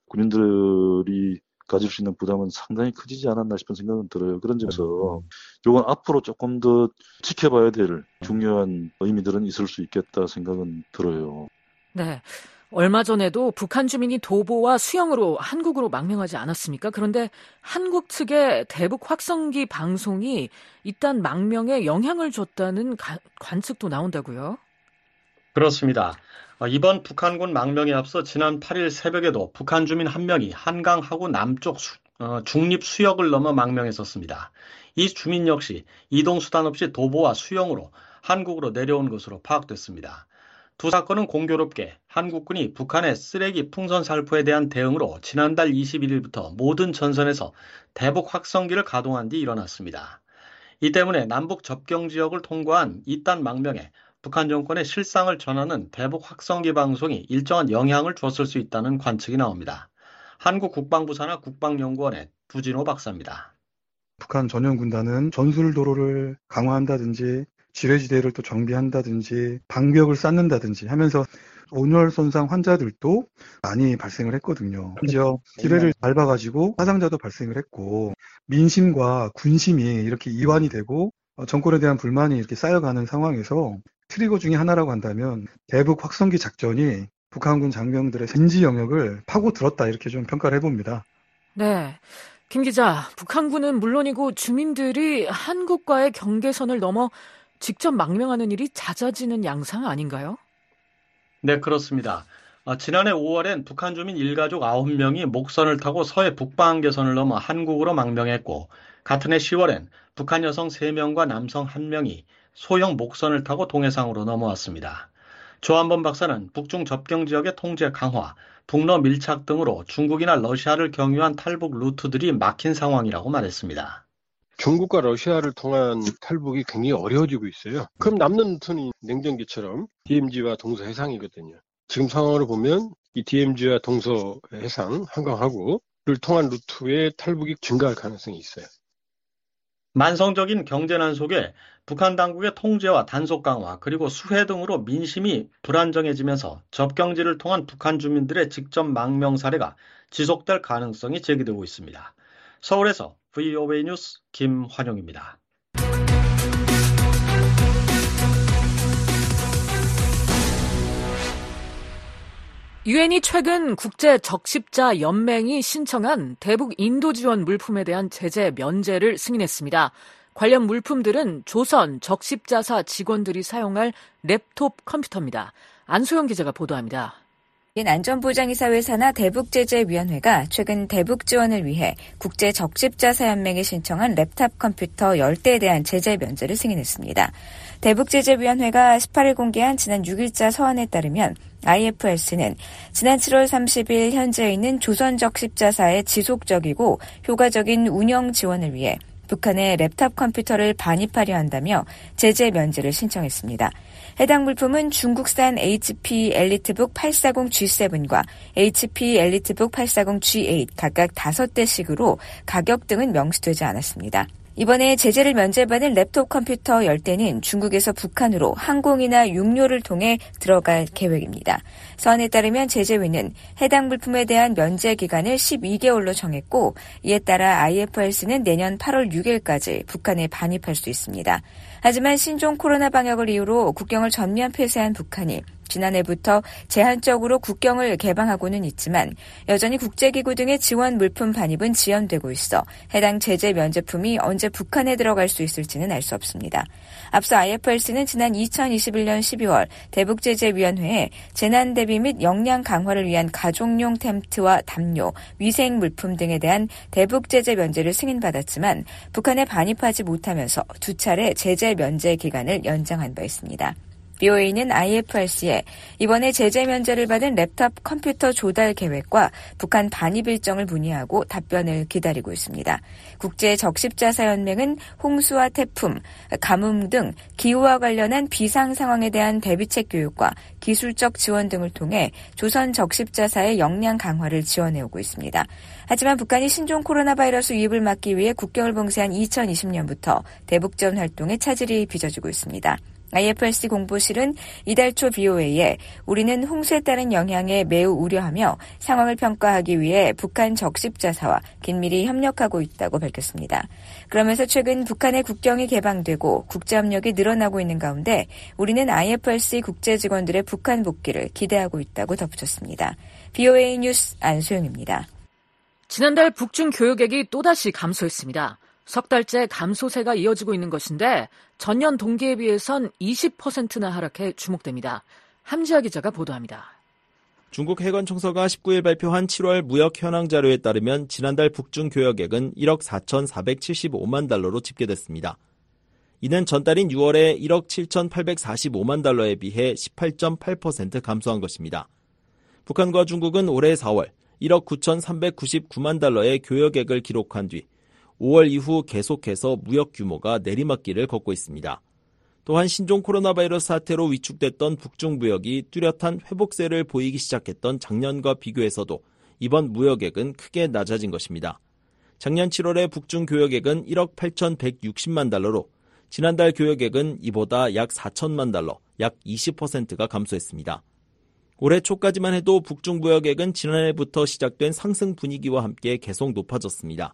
군인들이 가질 수 있는 부담은 상당히 커지지 않았나 싶은 생각은 들어요. 그런 점에서 이건 앞으로 조금 더 지켜봐야 될 중요한 의미들은 있을 수 있겠다 생각은 들어요. 네. 얼마 전에도 북한 주민이 도보와 수영으로 한국으로 망명하지 않았습니까? 그런데 한국 측의 대북 확성기 방송이 이딴 망명에 영향을 줬다는 가, 관측도 나온다고요? 그렇습니다. 이번 북한군 망명에 앞서 지난 팔 일 새벽에도 북한 주민 한 명이 한강 하구 남쪽 수, 어, 중립 수역을 넘어 망명했었습니다. 이 주민 역시 이동수단 없이 도보와 수영으로 한국으로 내려온 것으로 파악됐습니다. 두 사건은 공교롭게 한국군이 북한의 쓰레기 풍선 살포에 대한 대응으로 지난달 이십일 일부터 모든 전선에서 대북 확성기를 가동한 뒤 일어났습니다. 이 때문에 남북 접경 지역을 통과한 이딴 망명에 북한 정권의 실상을 전하는 대북 확성기 방송이 일정한 영향을 줬을 수 있다는 관측이 나옵니다. 한국 국방부산하 국방연구원의 부진호 박사입니다. 북한 전용 군단은 전술도로를 강화한다든지 지뢰지대를 또 정비한다든지 방벽을 쌓는다든지 하면서 온열 손상 환자들도 많이 발생을 했거든요. 심지어 지뢰를 밟아가지고 사상자도 발생을 했고 민심과 군심이 이렇게 이완이 되고 정권에 대한 불만이 이렇게 쌓여가는 상황에서 트리거 중에 하나라고 한다면 대북 확성기 작전이 북한군 장병들의 생지 영역을 파고들었다 이렇게 좀 평가를 해봅니다. 네. 김 기자, 북한군은 물론이고 주민들이 한국과의 경계선을 넘어 직접 망명하는 일이 잦아지는 양상 아닌가요? 네, 그렇습니다. 어, 지난해 오월엔 북한 주민 일가족 아홉 명이 목선을 타고 서해 북방한계선을 넘어 한국으로 망명했고 같은 해 시월엔 북한 여성 세 명과 남성 한 명이 소형 목선을 타고 동해상으로 넘어왔습니다. 조한범 박사는 북중 접경 지역의 통제 강화, 북러 밀착 등으로 중국이나 러시아를 경유한 탈북 루트들이 막힌 상황이라고 말했습니다. 중국과 러시아를 통한 탈북이 굉장히 어려워지고 있어요. 그럼 남는 루트는 냉전기처럼 디엠지와 동서 해상이거든요. 지금 상황으로 보면 이 디엠지와 동서 해상, 한강하구를 통한 루트의 탈북이 증가할 가능성이 있어요. 만성적인 경제난 속에 북한 당국의 통제와 단속 강화 그리고 수해 등으로 민심이 불안정해지면서 접경지를 통한 북한 주민들의 직접 망명 사례가 지속될 가능성이 제기되고 있습니다. 서울에서 브이오에이 뉴스 김환용입니다. 유엔이 최근 국제적십자 연맹이 신청한 대북 인도 지원 물품에 대한 제재 면제를 승인했습니다. 관련 물품들은 조선 적십자사 직원들이 사용할 랩톱 컴퓨터입니다. 안소영 기자가 보도합니다. 안전보장이사회 산하 대북제재위원회가 최근 대북 지원을 위해 국제적십자사연맹에 신청한 랩탑 컴퓨터 십 대에 대한 제재 면제를 승인했습니다. 대북제재위원회가 십팔 일 공개한 지난 육 일자 서한에 따르면 아이에프에스는 지난 칠월 삼십일 현재 있는 조선적십자사의 지속적이고 효과적인 운영 지원을 위해 북한에 랩탑 컴퓨터를 반입하려 한다며 제재 면제를 신청했습니다. 해당 물품은 중국산 에이치피 엘리트북 팔백사십 지 칠과 에이치피 엘리트북 팔백사십 지 팔 각각 다섯 대씩으로 가격 등은 명시되지 않았습니다. 이번에 제재를 면제받은 랩톱 컴퓨터 열 대는 중국에서 북한으로 항공이나 육료를 통해 들어갈 계획입니다. 서한에 따르면 제재위는 해당 물품에 대한 면제 기간을 십이 개월로 정했고 이에 따라 아이에프알씨는 내년 팔월 육일까지 북한에 반입할 수 있습니다. 하지만 신종 코로나 방역을 이유로 국경을 전면 폐쇄한 북한이 지난해부터 제한적으로 국경을 개방하고는 있지만 여전히 국제기구 등의 지원 물품 반입은 지연되고 있어 해당 제재 면제품이 언제 북한에 들어갈 수 있을지는 알 수 없습니다. 앞서 아이에프알씨는 지난 이천이십일년 십이월 대북제재위원회에 재난 대비 및 역량 강화를 위한 가족용 텐트와 담요, 위생 물품 등에 대한 대북제재 면제를 승인받았지만 북한에 반입하지 못하면서 두 차례 제재 면제 기간을 연장한 바 있습니다. 비오에이는 아이에프알씨에 이번에 제재 면제를 받은 랩탑 컴퓨터 조달 계획과 북한 반입 일정을 문의하고 답변을 기다리고 있습니다. 국제적십자사연맹은 홍수와 태풍, 가뭄 등 기후와 관련한 비상 상황에 대한 대비책 교육과 기술적 지원 등을 통해 조선 적십자사의 역량 강화를 지원해오고 있습니다. 하지만 북한이 신종 코로나 바이러스 유입을 막기 위해 국경을 봉쇄한 이천이십년부터 대북지원 활동에 차질이 빚어지고 있습니다. 아이에프알씨 공보실은 이달 초 비오에이에 우리는 홍수에 따른 영향에 매우 우려하며 상황을 평가하기 위해 북한 적십자사와 긴밀히 협력하고 있다고 밝혔습니다. 그러면서 최근 북한의 국경이 개방되고 국제협력이 늘어나고 있는 가운데 우리는 아이에프알씨 국제 직원들의 북한 복귀를 기대하고 있다고 덧붙였습니다. 비오에이 뉴스 안소영입니다. 지난달 북중 교역액이 또다시 감소했습니다. 석 달째 감소세가 이어지고 있는 것인데 전년 동기에 비해선 이십 퍼센트나 하락해 주목됩니다. 함지아 기자가 보도합니다. 중국 해관청서가 십구일 발표한 칠월 무역 현황 자료에 따르면 지난달 북중 교역액은 일억 사천사백칠십오만 달러로 집계됐습니다. 이는 전달인 유월에 일억 칠천팔백사십오만 달러에 비해 십팔 점 팔 퍼센트 감소한 것입니다. 북한과 중국은 올해 사월 일억 구천삼백구십구만 달러의 교역액을 기록한 뒤 오월 이후 계속해서 무역 규모가 내리막길을 걷고 있습니다. 또한 신종 코로나 바이러스 사태로 위축됐던 북중 무역이 뚜렷한 회복세를 보이기 시작했던 작년과 비교해서도 이번 무역액은 크게 낮아진 것입니다. 작년 칠월에 북중 교역액은 일억 팔천백육십만 달러로 지난달 교역액은 이보다 약 사천만 달러, 약 이십 퍼센트가 감소했습니다. 올해 초까지만 해도 북중 무역액은 지난해부터 시작된 상승 분위기와 함께 계속 높아졌습니다.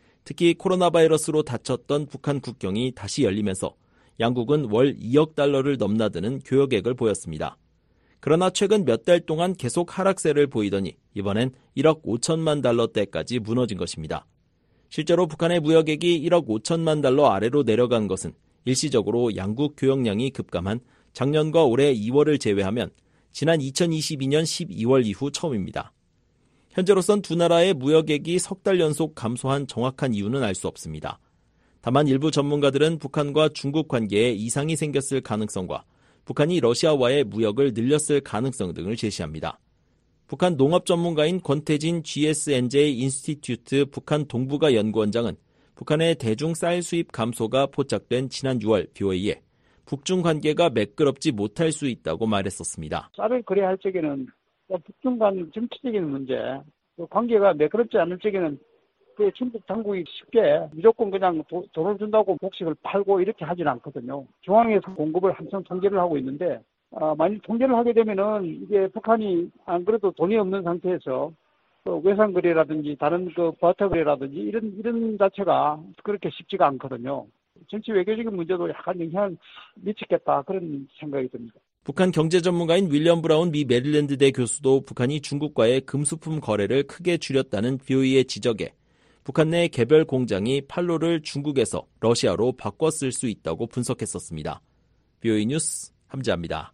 특히 코로나 바이러스로 닫혔던 북한 국경이 다시 열리면서 양국은 월 이억 달러를 넘나드는 교역액을 보였습니다. 그러나 최근 몇 달 동안 계속 하락세를 보이더니 이번엔 일억 오천만 달러대까지 무너진 것입니다. 실제로 북한의 무역액이 일억 오천만 달러 아래로 내려간 것은 일시적으로 양국 교역량이 급감한 작년과 올해 이월을 제외하면 지난 이천이십이년 십이월 이후 처음입니다. 현재로선 두 나라의 무역액이 석 달 연속 감소한 정확한 이유는 알 수 없습니다. 다만 일부 전문가들은 북한과 중국 관계에 이상이 생겼을 가능성과 북한이 러시아와의 무역을 늘렸을 가능성 등을 제시합니다. 북한 농업 전문가인 권태진 지에스엔제이 인스티튜트 북한 동북아 연구원장은 북한의 대중 쌀 수입 감소가 포착된 지난 유월 비오에이에 북중 관계가 매끄럽지 못할 수 있다고 말했었습니다. 쌀을 거래할 적에는 북중 간 정치적인 문제, 관계가 매끄럽지 않을 적에는 그 중국 당국이 쉽게 무조건 그냥 도, 돈을 준다고 복식을 팔고 이렇게 하진 않거든요. 중앙에서 공급을 한참 통제를 하고 있는데 아, 만약 통제를 하게 되면은 이게 북한이 안 그래도 돈이 없는 상태에서 그 외상 거래라든지 다른 그 바터 거래라든지 이런 이런 자체가 그렇게 쉽지가 않거든요. 정치 외교적인 문제도 약간 영향을 미치겠다 그런 생각이 듭니다. 북한 경제 전문가인 윌리엄 브라운 미 메릴랜드대 교수도 북한이 중국과의 금수품 거래를 크게 줄였다는 비오이의 지적에 북한 내 개별 공장이 판로를 중국에서 러시아로 바꿔 쓸 수 있다고 분석했었습니다. 비오이 뉴스 함지아입니다.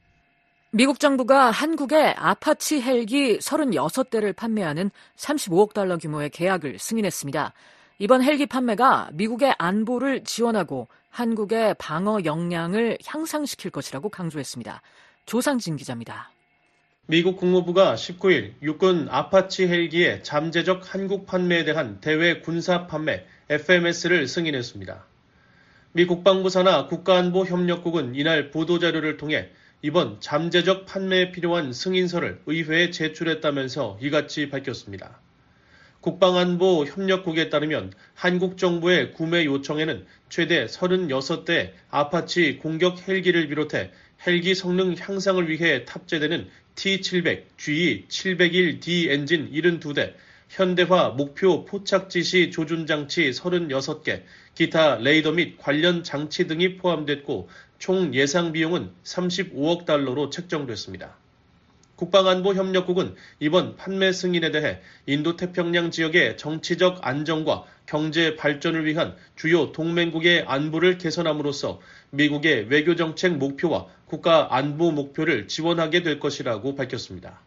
미국 정부가 한국에 아파치 헬기 서른여섯 대를 판매하는 삼십오억 달러 규모의 계약을 승인했습니다. 이번 헬기 판매가 미국의 안보를 지원하고 한국의 방어 역량을 향상시킬 것이라고 강조했습니다. 조상진 기자입니다. 미국 국무부가 십구일 육군 아파치 헬기의 잠재적 한국 판매에 대한 대외 군사 판매 에프엠에스를 승인했습니다. 미 국방부 산하 국가안보협력국은 이날 보도자료를 통해 이번 잠재적 판매에 필요한 승인서를 의회에 제출했다면서 이같이 밝혔습니다. 국방안보 협력국에 따르면 한국 정부의 구매 요청에는 최대 서른여섯 대 아파치 공격 헬기를 비롯해 헬기 성능 향상을 위해 탑재되는 티 칠백, 지이 칠백일 디 엔진 칠십이 대, 현대화 목표 포착 지시 조준 장치 서른여섯 개, 기타 레이더 및 관련 장치 등이 포함됐고 총 예상 비용은 삼십오억 달러로 책정됐습니다. 국방안보협력국은 이번 판매 승인에 대해 인도태평양 지역의 정치적 안정과 경제 발전을 위한 주요 동맹국의 안보를 개선함으로써 미국의 외교정책 목표와 국가 안보 목표를 지원하게 될 것이라고 밝혔습니다.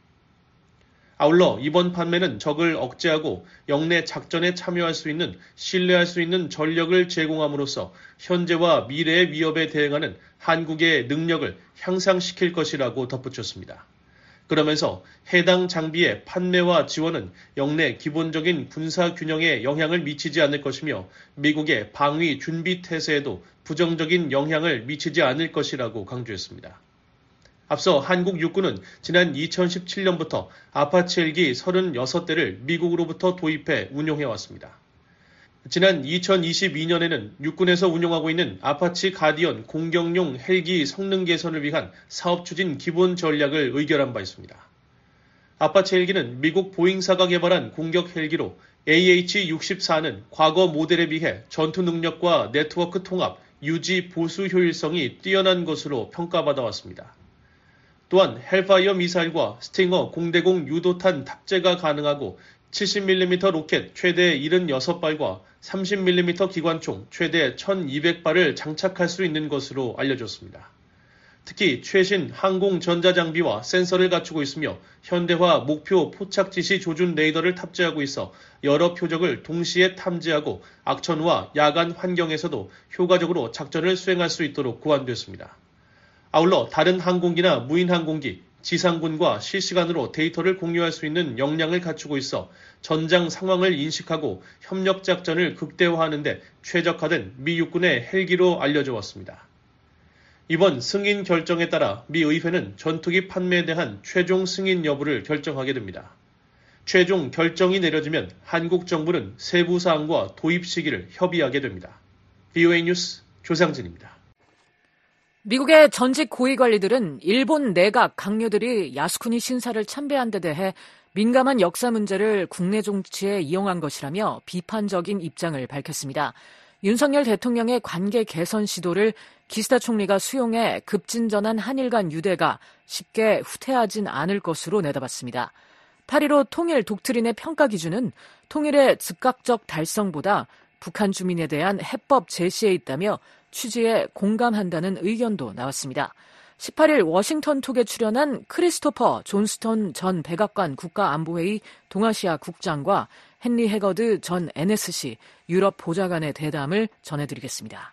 아울러 이번 판매는 적을 억제하고 영내 작전에 참여할 수 있는 신뢰할 수 있는 전력을 제공함으로써 현재와 미래의 위협에 대응하는 한국의 능력을 향상시킬 것이라고 덧붙였습니다. 그러면서 해당 장비의 판매와 지원은 영내 기본적인 군사 균형에 영향을 미치지 않을 것이며 미국의 방위 준비 태세에도 부정적인 영향을 미치지 않을 것이라고 강조했습니다. 앞서 한국 육군은 지난 이천십칠 년부터 아파치 헬기 서른여섯 대를 미국으로부터 도입해 운용해왔습니다. 지난 이천이십이 년에는 육군에서 운용하고 있는 아파치 가디언 공격용 헬기 성능 개선을 위한 사업 추진 기본 전략을 의결한 바 있습니다. 아파치 헬기는 미국 보잉사가 개발한 공격 헬기로 에이에이치 육십사는 과거 모델에 비해 전투 능력과 네트워크 통합, 유지 보수 효율성이 뛰어난 것으로 평가받아 왔습니다. 또한 헬파이어 미사일과 스팅어 공대공 유도탄 탑재가 가능하고 칠십 밀리미터 로켓 최대 칠십육 발과 삼십 밀리미터 기관총 최대 천이백 발을 장착할 수 있는 것으로 알려졌습니다. 특히 최신 항공 전자장비와 센서를 갖추고 있으며 현대화 목표 포착 지시 조준 레이더를 탑재하고 있어 여러 표적을 동시에 탐지하고 악천후와 야간 환경에서도 효과적으로 작전을 수행할 수 있도록 고안됐습니다. 아울러 다른 항공기나 무인항공기, 지상군과 실시간으로 데이터를 공유할 수 있는 역량을 갖추고 있어 전장 상황을 인식하고 협력 작전을 극대화하는 데 최적화된 미 육군의 헬기로 알려져 왔습니다. 이번 승인 결정에 따라 미 의회는 전투기 판매에 대한 최종 승인 여부를 결정하게 됩니다. 최종 결정이 내려지면 한국 정부는 세부 사항과 도입 시기를 협의하게 됩니다. 브이오에이 뉴스 조상진입니다. 미국의 전직 고위 관리들은 일본 내각 강요들이 야스쿠니 신사를 참배한 데 대해 민감한 역사 문제를 국내 정치에 이용한 것이라며 비판적인 입장을 밝혔습니다. 윤석열 대통령의 관계 개선 시도를 기시다 총리가 수용해 급진전한 한일 간 유대가 쉽게 후퇴하진 않을 것으로 내다봤습니다. 팔일오 통일 독트린의 평가 기준은 통일의 즉각적 달성보다 북한 주민에 대한 해법 제시에 있다며 취지에 공감한다는 의견도 나왔습니다. 십팔일 워싱턴 톡에 출연한 크리스토퍼 존스턴 전 백악관 국가안보회의 동아시아 국장과 헨리 해거드 전 엔에스씨 유럽 보좌관의 대담을 전해드리겠습니다.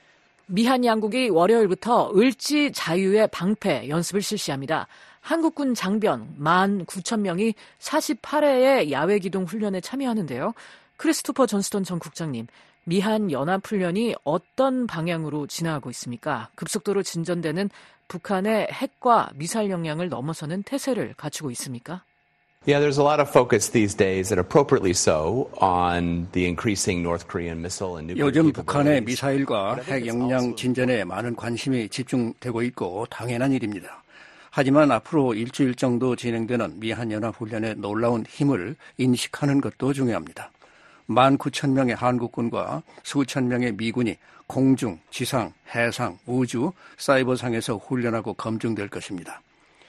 미한 양국이 월요일부터 을지 자유의 방패 연습을 실시합니다. 한국군 장병 만 구천 명이 사십팔 회의 야외 기동 훈련에 참여하는데요. 크리스토퍼 존스턴 전 국장님, 미한 연합훈련이 어떤 방향으로 진화하고 있습니까? 급속도로 진전되는 북한의 핵과 미사일 역량을 넘어서는 태세를 갖추고 있습니까? Yeah, there's a lot of focus these days, and appropriately so, on the increasing North Korean missile and nuclear 요즘 북한의 미사일과 핵 역량 진전에 많은 관심이 집중되고 있고 당연한 일입니다. 하지만 앞으로 일주일 정도 진행되는 미한 연합훈련의 놀라운 힘을 인식하는 것도 중요합니다. 만 구천 명의 한국군과 수천 명의 미군이 공중, 지상, 해상, 우주, 사이버상에서 훈련하고 검증될 것입니다.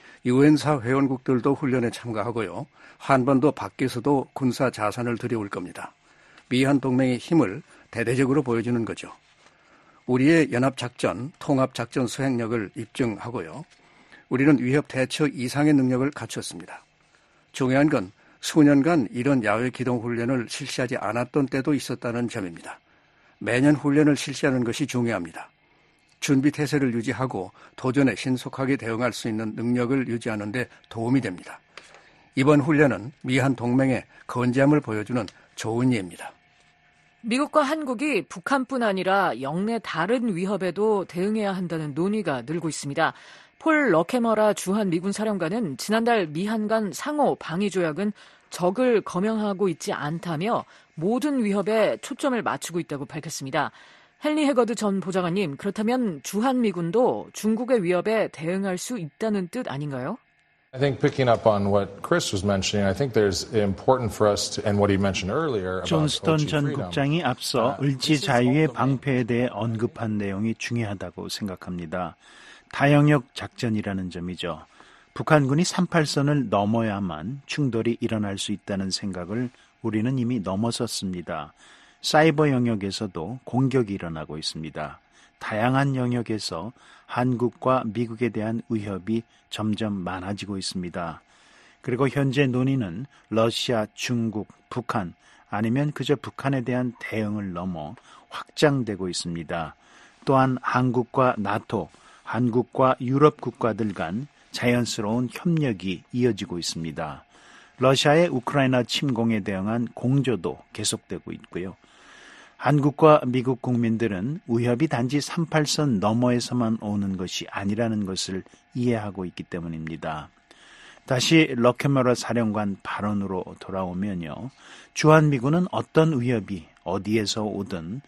유엔사 회원국들도 훈련에 참가하고요. 한반도 밖에서도 군사 자산을 들여올 겁니다. 미한 동맹의 힘을 대대적으로 보여주는 거죠. 우리의 연합작전, 통합작전 수행력을 입증하고요. 우리는 위협 대처 이상의 능력을 갖췄습니다. 중요한 건 수년간 이런 야외 기동 훈련을 실시하지 않았던 때도 있었다는 점입니다. 매년 훈련을 실시하는 것이 중요합니다. 준비 태세를 유지하고 도전에 신속하게 대응할 수 있는 능력을 유지하는 데 도움이 됩니다. 이번 훈련은 미한 동맹의 건재함을 보여주는 좋은 예입니다. 미국과 한국이 북한뿐 아니라 영내 다른 위협에도 대응해야 한다는 논의가 늘고 있습니다. 폴 러케머라 주한 미군 사령관은 지난달 미한 간 상호 방위 조약은 적을 검명하고 있지 않다며 모든 위협에 초점을 맞추고 있다고 밝혔습니다. 헨리 해거드 전 보좌관님, 그렇다면 주한미군도 중국의 위협에 대응할 수 있다는 뜻 아닌가요? I think picking up on what Chris was mentioning, I think there's important for us to, and what he mentioned earlier about 존스턴 전 freedom. 국장이 앞서 의지 자유의 방패에 대해 언급한 내용이 중요하다고 생각합니다. 다영역 작전이라는 점이죠. 북한군이 삼팔선을 넘어야만 충돌이 일어날 수 있다는 생각을 우리는 이미 넘어섰습니다. 사이버 영역에서도 공격이 일어나고 있습니다. 다양한 영역에서 한국과 미국에 대한 위협이 점점 많아지고 있습니다. 그리고 현재 논의는 러시아, 중국, 북한 아니면 그저 북한에 대한 대응을 넘어 확장되고 있습니다. 또한 한국과 나토, 한국과 유럽 국가들 간 자연스러운 협력이 이어지고 있습니다. 러시아의 우크라이나 침공에 대응한 공조도 계속되고 있고요. 한국과 미국 국민들은 위협이 단지 삼팔선 너머에서만 오는 것이 아니라는 것을 이해하고 있기 때문입니다. 다시 럭케머러 사령관 발언으로 돌아오면요. 주한미군은 어떤 위협이 어디에서 오든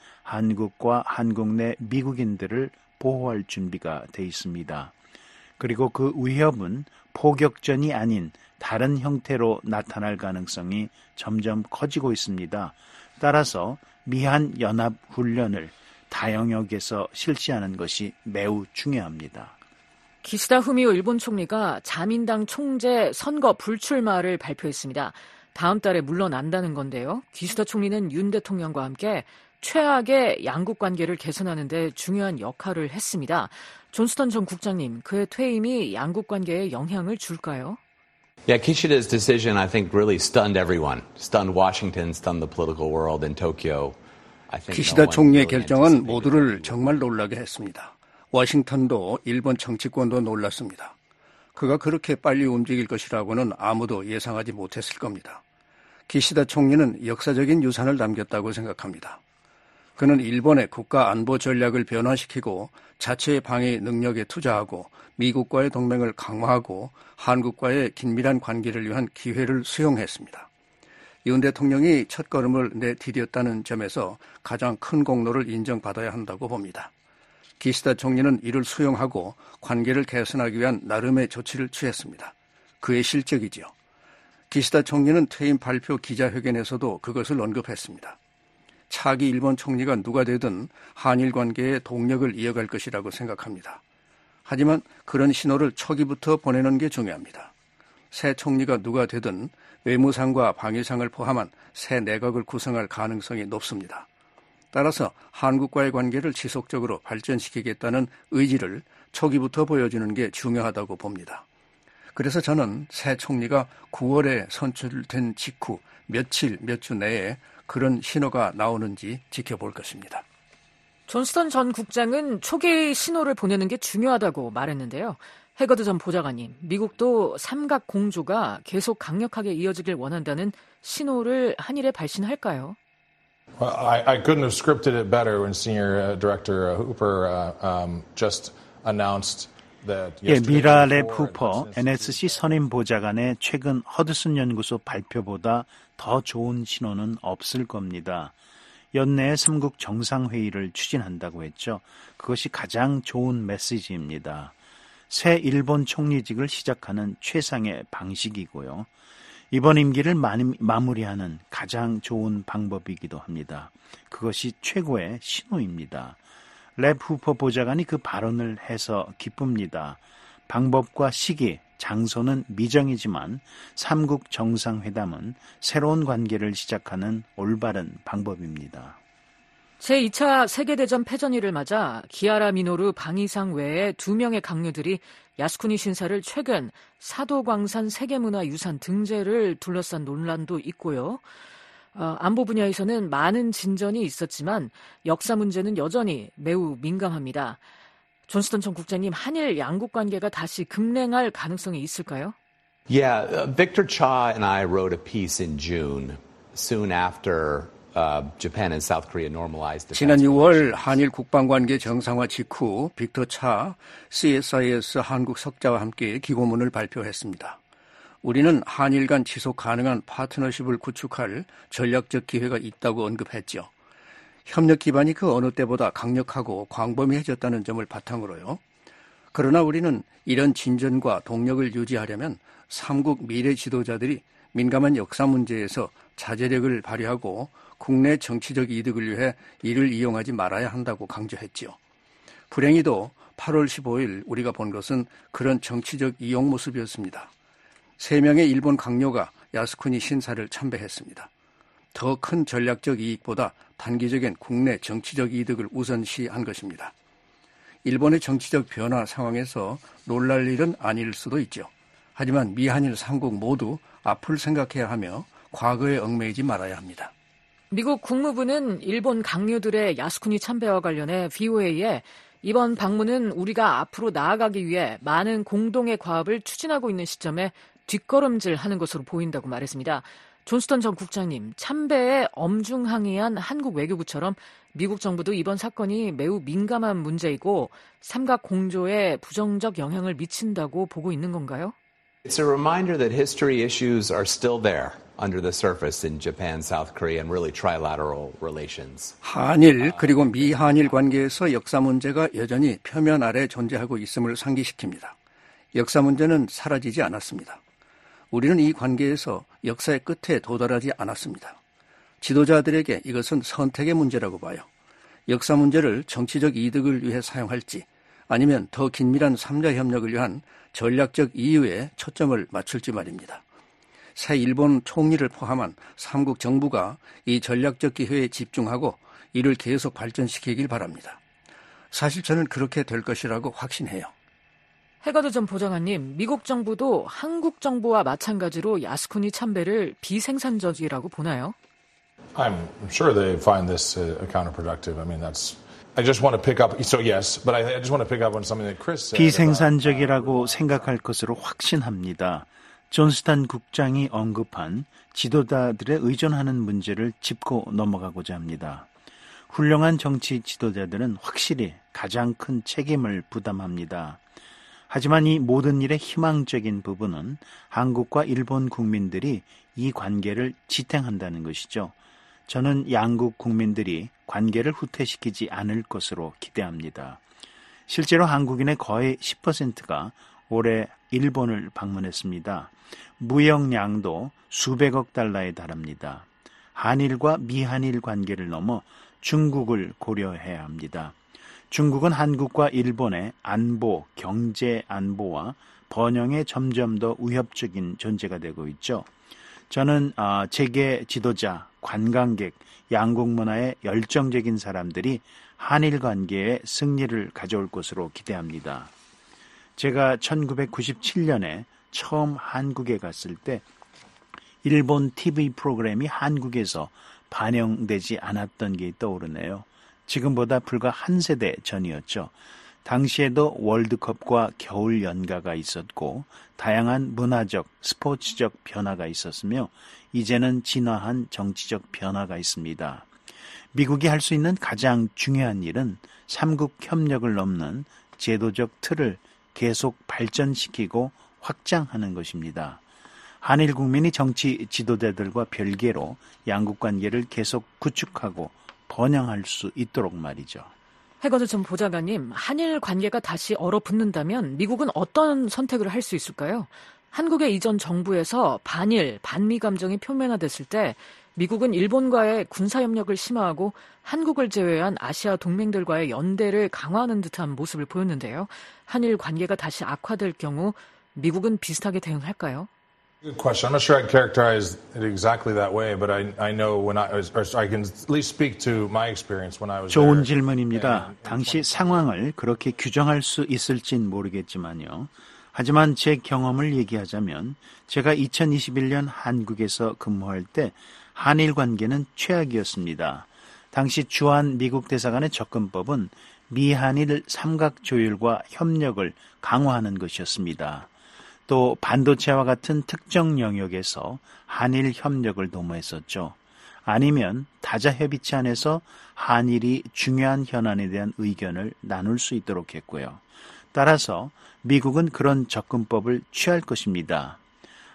한국과 한국 내 미국인들을 보호할 준비가 돼 있습니다. 그리고 그 위협은 포격전이 아닌 다른 형태로 나타날 가능성이 점점 커지고 있습니다. 따라서 미한 연합 훈련을 다영역에서 실시하는 것이 매우 중요합니다. 기시다 후미오 일본 총리가 자민당 총재 선거 불출마를 발표했습니다. 다음 달에 물러난다는 건데요. 기시다 총리는 윤 대통령과 함께 최악의 양국 관계를 개선하는 데 중요한 역할을 했습니다. 존스턴 전 국장님, 그의 퇴임이 양국 관계에 영향을 줄까요? Yeah, Kishida's decision, I think, really stunned everyone. Stunned Washington, stunned the political world in Tokyo. I think 기시다 no one 총리의 really 결정은 모두를 정말 놀라게 했습니다. 워싱턴도 일본 정치권도 놀랐습니다. 그가 그렇게 빨리 움직일 것이라고는 아무도 예상하지 못했을 겁니다. 기시다 총리는 역사적인 유산을 남겼다고 생각합니다. 그는 일본의 국가 안보 전략을 변화시키고 자체의 방위 능력에 투자하고 미국과의 동맹을 강화하고 한국과의 긴밀한 관계를 위한 기회를 수용했습니다. 윤 대통령이 첫걸음을 내디뎠다는 점에서 가장 큰 공로를 인정받아야 한다고 봅니다. 기시다 총리는 이를 수용하고 관계를 개선하기 위한 나름의 조치를 취했습니다. 그의 실적이죠. 기시다 총리는 퇴임 발표 기자회견에서도 그것을 언급했습니다. 차기 일본 총리가 누가 되든 한일 관계의 동력을 이어갈 것이라고 생각합니다. 하지만 그런 신호를 초기부터 보내는 게 중요합니다. 새 총리가 누가 되든 외무상과 방위상을 포함한 새 내각을 구성할 가능성이 높습니다. 따라서 한국과의 관계를 지속적으로 발전시키겠다는 의지를 초기부터 보여주는 게 중요하다고 봅니다. 그래서 저는 새 총리가 구월에 선출된 직후 며칠, 몇 주 내에 그런 신호가 나오는지 지켜볼 것입니다. 존스턴 전 국장은 초기 신호를 보내는 게 중요하다고 말했는데요. 해거드 전 보좌관님, 미국도 삼각 공조가 계속 강력하게 이어지길 원한다는 신호를 한일에 발신할까요? Well, I, I couldn't have scripted it better when Senior Director Hooper uh, um, just announced that. 예, 미라 랩 후퍼 엔에스씨 선임 보좌관의 최근 허드슨 연구소 발표보다 더 좋은 신호는 없을 겁니다. 연내에 삼국 정상회의를 추진한다고 했죠. 그것이 가장 좋은 메시지입니다. 새 일본 총리직을 시작하는 최상의 방식이고요. 이번 임기를 마무리하는 가장 좋은 방법이기도 합니다. 그것이 최고의 신호입니다. 랩 후퍼 보좌관이 그 발언을 해서 기쁩니다. 방법과 시기, 장소는 미정이지만 삼국 정상회담은 새로운 관계를 시작하는 올바른 방법입니다. 제이 차 세계대전 패전일을 맞아 기아라 미노루 방위상 외에 두 명의 강요들이 야스쿠니 신사를 최근 사도광산 세계문화유산 등재를 둘러싼 논란도 있고요. 어, 안보 분야에서는 많은 진전이 있었지만 역사 문제는 여전히 매우 민감합니다. 존스턴 전 국장님, 한일 양국 관계가 다시 급냉할 가능성이 있을까요? Yeah, uh, Victor Cha and I wrote a piece in June, soon after uh, Japan and South Korea normalized. 지난 유월 한일 국방관계 정상화 직후 빅터 차 씨에스아이에스 한국 석자와 함께 기고문을 발표했습니다. 우리는 한일 간 지속 가능한 파트너십을 구축할 전략적 기회가 있다고 언급했죠. 협력 기반이 그 어느 때보다 강력하고 광범위해졌다는 점을 바탕으로요. 그러나 우리는 이런 진전과 동력을 유지하려면 삼국 미래 지도자들이 민감한 역사 문제에서 자제력을 발휘하고 국내 정치적 이득을 위해 이를 이용하지 말아야 한다고 강조했지요. 불행히도 팔월 십오일 우리가 본 것은 그런 정치적 이용 모습이었습니다. 세 명의 일본 강요가 야스쿠니 신사를 참배했습니다. 더 큰 전략적 이익보다 단기적인 국내 정치적 이득을 우선시한 것입니다. 일본의 정치적 변화 상황에서 놀랄 일은 아닐 수도 있죠. 하지만 미한일 삼국 모두 앞을 생각해야 하며 과거에 얽매이지 말아야 합니다. 미국 국무부는 일본 강요들의 야스쿠니 참배와 관련해 브이오에이에 이번 방문은 우리가 앞으로 나아가기 위해 많은 공동의 과업을 추진하고 있는 시점에 뒷걸음질하는 것으로 보인다고 말했습니다. 존스턴 전 국장님, 참배에 엄중항의한 한국 외교부처럼 미국 정부도 이번 사건이 매우 민감한 문제이고 삼각 공조에 부정적 영향을 미친다고 보고 있는 건가요? It's a reminder that history issues are still there under the surface in Japan, South Korea, and really trilateral relations. 한일 그리고 미한일 관계에서 역사 문제가 여전히 표면 아래 존재하고 있음을 상기시킵니다. 역사 문제는 사라지지 않았습니다. 우리는 이 관계에서 역사의 끝에 도달하지 않았습니다. 지도자들에게 이것은 선택의 문제라고 봐요. 역사 문제를 정치적 이득을 위해 사용할지 아니면 더 긴밀한 삼자 협력을 위한 전략적 이유에 초점을 맞출지 말입니다. 새 일본 총리를 포함한 삼국 정부가 이 전략적 기회에 집중하고 이를 계속 발전시키길 바랍니다. 사실 저는 그렇게 될 것이라고 확신해요. 해거드 전 보좌관님, 미국 정부도 한국 정부와 마찬가지로 야스쿠니 참배를 비생산적이라고 보나요? I'm sure they find this uh, counterproductive. I mean, that's. I just want to pick up. So yes, but I, I just want to pick up on something that Chris said. 비생산적이라고 생각할 것으로 확신합니다. 존스턴 국장이 언급한 지도자들의 의존하는 문제를 짚고 넘어가고자 합니다. 훌륭한 정치 지도자들은 확실히 가장 큰 책임을 부담합니다. 하지만 이 모든 일의 희망적인 부분은 한국과 일본 국민들이 이 관계를 지탱한다는 것이죠. 저는 양국 국민들이 관계를 후퇴시키지 않을 것으로 기대합니다. 실제로 한국인의 거의 십 퍼센트가 올해 일본을 방문했습니다. 무역량도 수백억 달러에 달합니다. 한일과 미한일 관계를 넘어 중국을 고려해야 합니다. 중국은 한국과 일본의 안보, 경제 안보와 번영에 점점 더 위협적인 존재가 되고 있죠. 저는 재계 지도자, 관광객, 양국 문화의 열정적인 사람들이 한일 관계에 승리를 가져올 것으로 기대합니다. 제가 천구백구십칠 년에 처음 한국에 갔을 때 일본 티비 프로그램이 한국에서 반영되지 않았던 게 떠오르네요. 지금보다 불과 한 세대 전이었죠. 당시에도 월드컵과 겨울 연가가 있었고 다양한 문화적, 스포츠적 변화가 있었으며 이제는 진화한 정치적 변화가 있습니다. 미국이 할 수 있는 가장 중요한 일은 삼국 협력을 넘는 제도적 틀을 계속 발전시키고 확장하는 것입니다. 한일 국민이 정치 지도자들과 별개로 양국 관계를 계속 구축하고 번영할 수 있도록 말이죠. 해거드 전 보좌관님, 한일 관계가 다시 얼어붙는다면 미국은 어떤 선택을 할 수 있을까요? 한국의 이전 정부에서 반일, 반미 감정이 표면화됐을 때 미국은 일본과의 군사협력을 심화하고 한국을 제외한 아시아 동맹들과의 연대를 강화하는 듯한 모습을 보였는데요. 한일 관계가 다시 악화될 경우 미국은 비슷하게 대응할까요? Good question. I'm not sure I'd characterize it exactly that way, but I, I know when I was, or I can at least speak to my experience when I was 좋은 there. 질문입니다. 당시 상황을 그렇게 규정할 수 있을진 모르겠지만요. 하지만 제 경험을 얘기하자면 제가 이천이십일 년 한국에서 근무할 때 한일 관계는 최악이었습니다. 당시 주한 미국 대사관의 접근법은 미한일 삼각 조율과 협력을 강화하는 것이었습니다. 또 반도체와 같은 특정 영역에서 한일 협력을 도모했었죠. 아니면 다자협의체 안에서 한일이 중요한 현안에 대한 의견을 나눌 수 있도록 했고요. 따라서 미국은 그런 접근법을 취할 것입니다.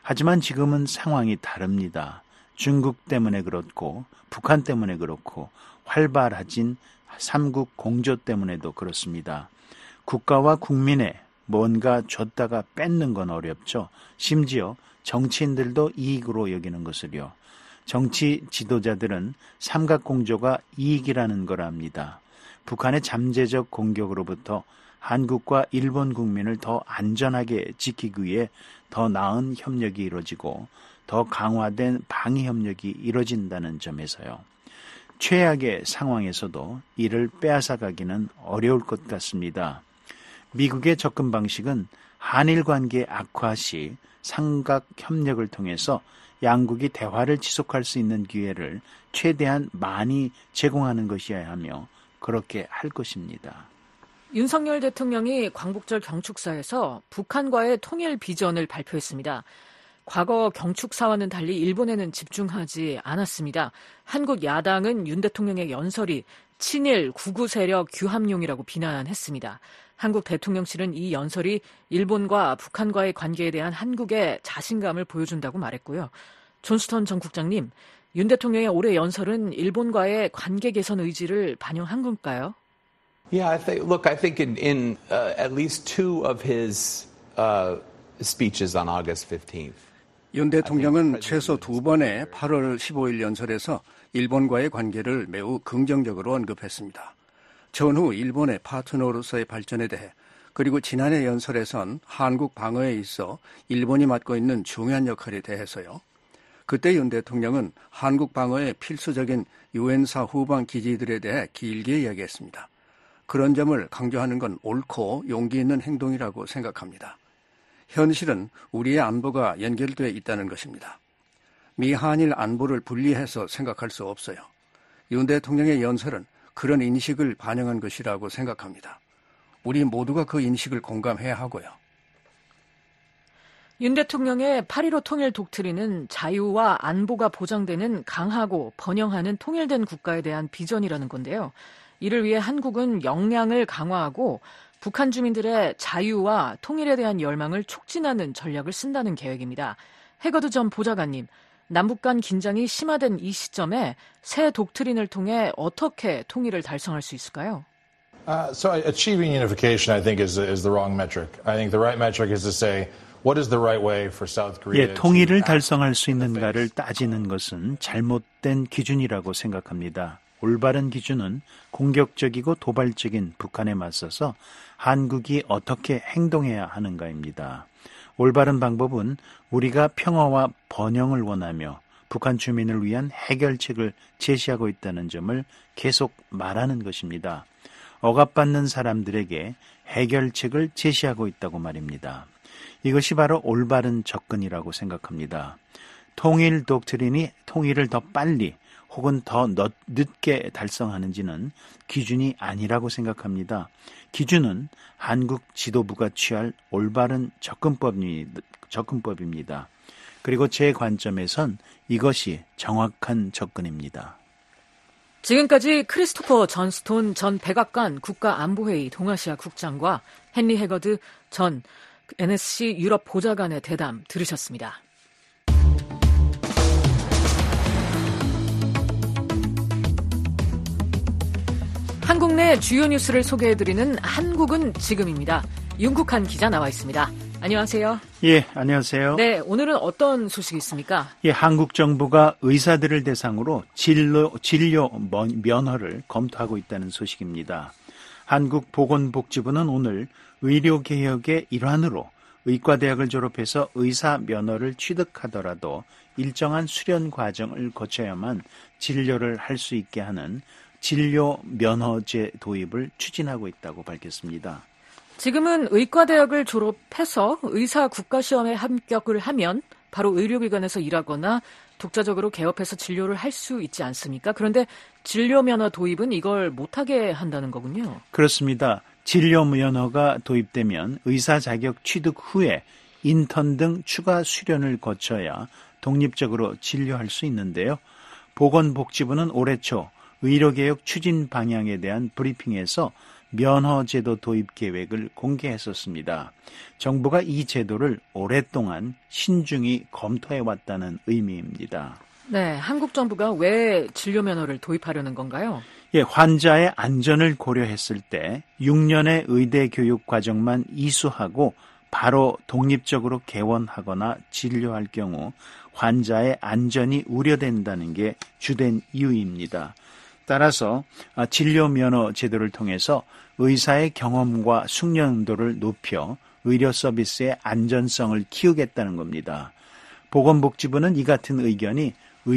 하지만 지금은 상황이 다릅니다. 중국 때문에 그렇고 북한 때문에 그렇고 활발해진 삼국 공조 때문에도 그렇습니다. 국가와 국민에 뭔가 줬다가 뺏는 건 어렵죠. 심지어 정치인들도 이익으로 여기는 것을요. 정치 지도자들은 삼각공조가 이익이라는 걸 압니다. 북한의 잠재적 공격으로부터 한국과 일본 국민을 더 안전하게 지키기 위해 더 나은 협력이 이루어지고 더 강화된 방위 협력이 이루어진다는 점에서요. 최악의 상황에서도 이를 빼앗아가기는 어려울 것 같습니다. 미국의 접근 방식은 한일 관계 악화 시 삼각 협력을 통해서 양국이 대화를 지속할 수 있는 기회를 최대한 많이 제공하는 것이어야 하며 그렇게 할 것입니다. 윤석열 대통령이 광복절 경축사에서 북한과의 통일 비전을 발표했습니다. 과거 경축사와는 달리 일본에는 집중하지 않았습니다. 한국 야당은 윤 대통령의 연설이 친일 구구 세력 규합용이라고 비난했습니다. 한국 대통령실은 이 연설이 일본과 북한과의 관계에 대한 한국의 자신감을 보여준다고 말했고요. 존스턴 전 국장님, 윤 대통령의 올해 연설은 일본과의 관계 개선 의지를 반영한 건가요? Yeah, I think, look, I think in, in uh, at least two of his uh, speeches on August fifteenth. 윤 대통령은 최소 두 번의 팔월 십오일 연설에서 일본과의 관계를 매우 긍정적으로 언급했습니다. 전후 일본의 파트너로서의 발전에 대해 그리고 지난해 연설에선 한국 방어에 있어 일본이 맡고 있는 중요한 역할에 대해서요. 그때 윤 대통령은 한국 방어의 필수적인 유엔사 후방 기지들에 대해 길게 이야기했습니다. 그런 점을 강조하는 건 옳고 용기 있는 행동이라고 생각합니다. 현실은 우리의 안보가 연결되어 있다는 것입니다. 미한일 안보를 분리해서 생각할 수 없어요. 윤 대통령의 연설은 그런 인식을 반영한 것이라고 생각합니다. 우리 모두가 그 인식을 공감해야 하고요. 윤 대통령의 팔일오 통일 독트린은 자유와 안보가 보장되는 강하고 번영하는 통일된 국가에 대한 비전이라는 건데요. 이를 위해 한국은 역량을 강화하고 북한 주민들의 자유와 통일에 대한 열망을 촉진하는 전략을 쓴다는 계획입니다. 해거드 전 보좌관님, 남북 간 긴장이 심화된 이 시점에 새 독트린을 통해 어떻게 통일을 달성할 수 있을까요? Uh, so achieving unification, I think, is, is the wrong metric. I think the right metric is to say, what is the right way for South Korea? 예, 통일을 달성할 수 있는가를 따지는 것은 잘못된 기준이라고 생각합니다. 올바른 기준은 공격적이고 도발적인 북한에 맞서서 한국이 어떻게 행동해야 하는가입니다. 올바른 방법은 우리가 평화와 번영을 원하며 북한 주민을 위한 해결책을 제시하고 있다는 점을 계속 말하는 것입니다. 억압받는 사람들에게 해결책을 제시하고 있다고 말입니다. 이것이 바로 올바른 접근이라고 생각합니다. 통일 독트린이 통일을 더 빨리 혹은 더 늦게 달성하는지는 기준이 아니라고 생각합니다. 기준은 한국 지도부가 취할 올바른 접근법입니다. 그리고 제 관점에선 이것이 정확한 접근입니다. 지금까지 크리스토퍼 존스톤 전 백악관 국가안보회의 동아시아 국장과 헨리 해거드 전 엔에스씨 유럽 보좌관의 대담 들으셨습니다. 한국 내 주요 뉴스를 소개해드리는 한국은 지금입니다. 윤국한 기자 나와 있습니다. 안녕하세요. 예, 안녕하세요. 네, 오늘은 어떤 소식이 있습니까? 예, 한국 정부가 의사들을 대상으로 진료, 진료 면허를 검토하고 있다는 소식입니다. 한국보건복지부는 오늘 의료개혁의 일환으로 의과대학을 졸업해서 의사 면허를 취득하더라도 일정한 수련 과정을 거쳐야만 진료를 할 수 있게 하는 진료 면허제 도입을 추진하고 있다고 밝혔습니다. 지금은 의과대학을 졸업해서 의사 국가시험에 합격을 하면 바로 의료기관에서 일하거나 독자적으로 개업해서 진료를 할 수 있지 않습니까? 그런데 진료 면허 도입은 이걸 못하게 한다는 거군요. 그렇습니다. 진료 면허가 도입되면 의사 자격 취득 후에 인턴 등 추가 수련을 거쳐야 독립적으로 진료할 수 있는데요. 보건복지부는 올해 초 의료개혁 추진 방향에 대한 브리핑에서 면허제도 도입 계획을 공개했었습니다. 정부가 이 제도를 오랫동안 신중히 검토해왔다는 의미입니다. 네, 한국 정부가 왜 진료 면허를 도입하려는 건가요? 예, 환자의 안전을 고려했을 때 육 년의 의대 교육 과정만 이수하고 바로 독립적으로 개원하거나 진료할 경우 환자의 안전이 우려된다는 게 주된 이유입니다. 따라서 진료 면허 제도를 통해서 의사의 경험과 숙련도를 높여 의료 서비스의 안전성을 키우겠다는 겁니다. 보건복지부는 이 같은 의견이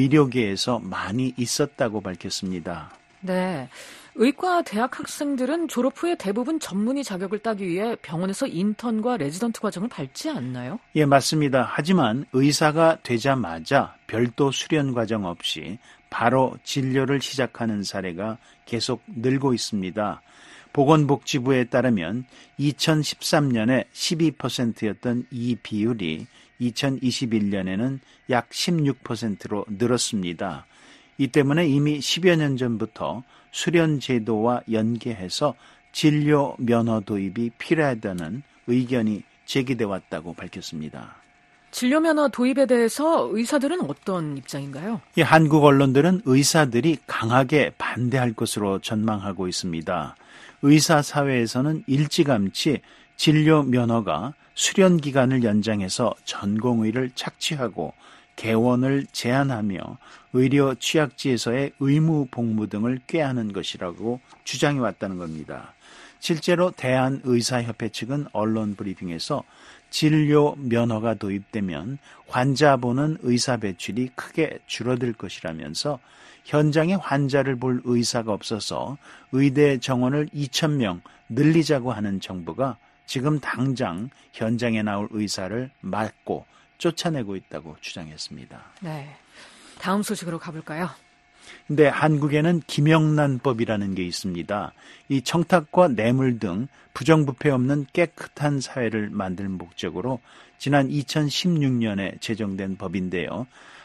의료계에서 많이 있었다고 밝혔습니다. 네, 의과 대학 학생들은 졸업 후에 대부분 전문의 자격을 따기 위해 병원에서 인턴과 레지던트 과정을 밟지 않나요? 예, 맞습니다. 하지만 의사가 되자마자 별도 수련 과정 없이 바로 진료를 시작하는 사례가 계속 늘고 있습니다. 보건복지부에 따르면 이천십삼 년에 십이 퍼센트였던 이 비율이 이천이십일 년에는 약 십육 퍼센트로 늘었습니다. 이 때문에 이미 십여 년 전부터 수련 제도와 연계해서 진료 면허 도입이 필요하다는 의견이 제기돼 왔다고 밝혔습니다. 진료 면허 도입에 대해서 의사들은 어떤 입장인가요? 예, 한국 언론들은 의사들이 강하게 반대할 것으로 전망하고 있습니다. 의사 사회에서는 일찌감치 진료 면허가 수련 기간을 연장해서 전공의를 착취하고 개원을 제한하며 의료 취약지에서의 의무 복무 등을 꾀하는 것이라고 주장해 왔다는 겁니다. 실제로 대한의사협회 측은 언론 브리핑에서 진료 면허가 도입되면 환자 보는 의사 배출이 크게 줄어들 것이라면서 현장에 환자를 볼 의사가 없어서 의대 정원을 이천 명 늘리자고 하는 정부가 지금 당장 현장에 나올 의사를 막고 쫓아내고 있다고 주장했습니다. 네, 다음 소식으로 가볼까요? 근데 한국에는 김영란법이라는 게 있습니다. 이 청탁과 뇌물 등 부정부패 없는 깨끗한 사회를 만들 목적으로 지난 이천십육 년에 제정된 법인데요.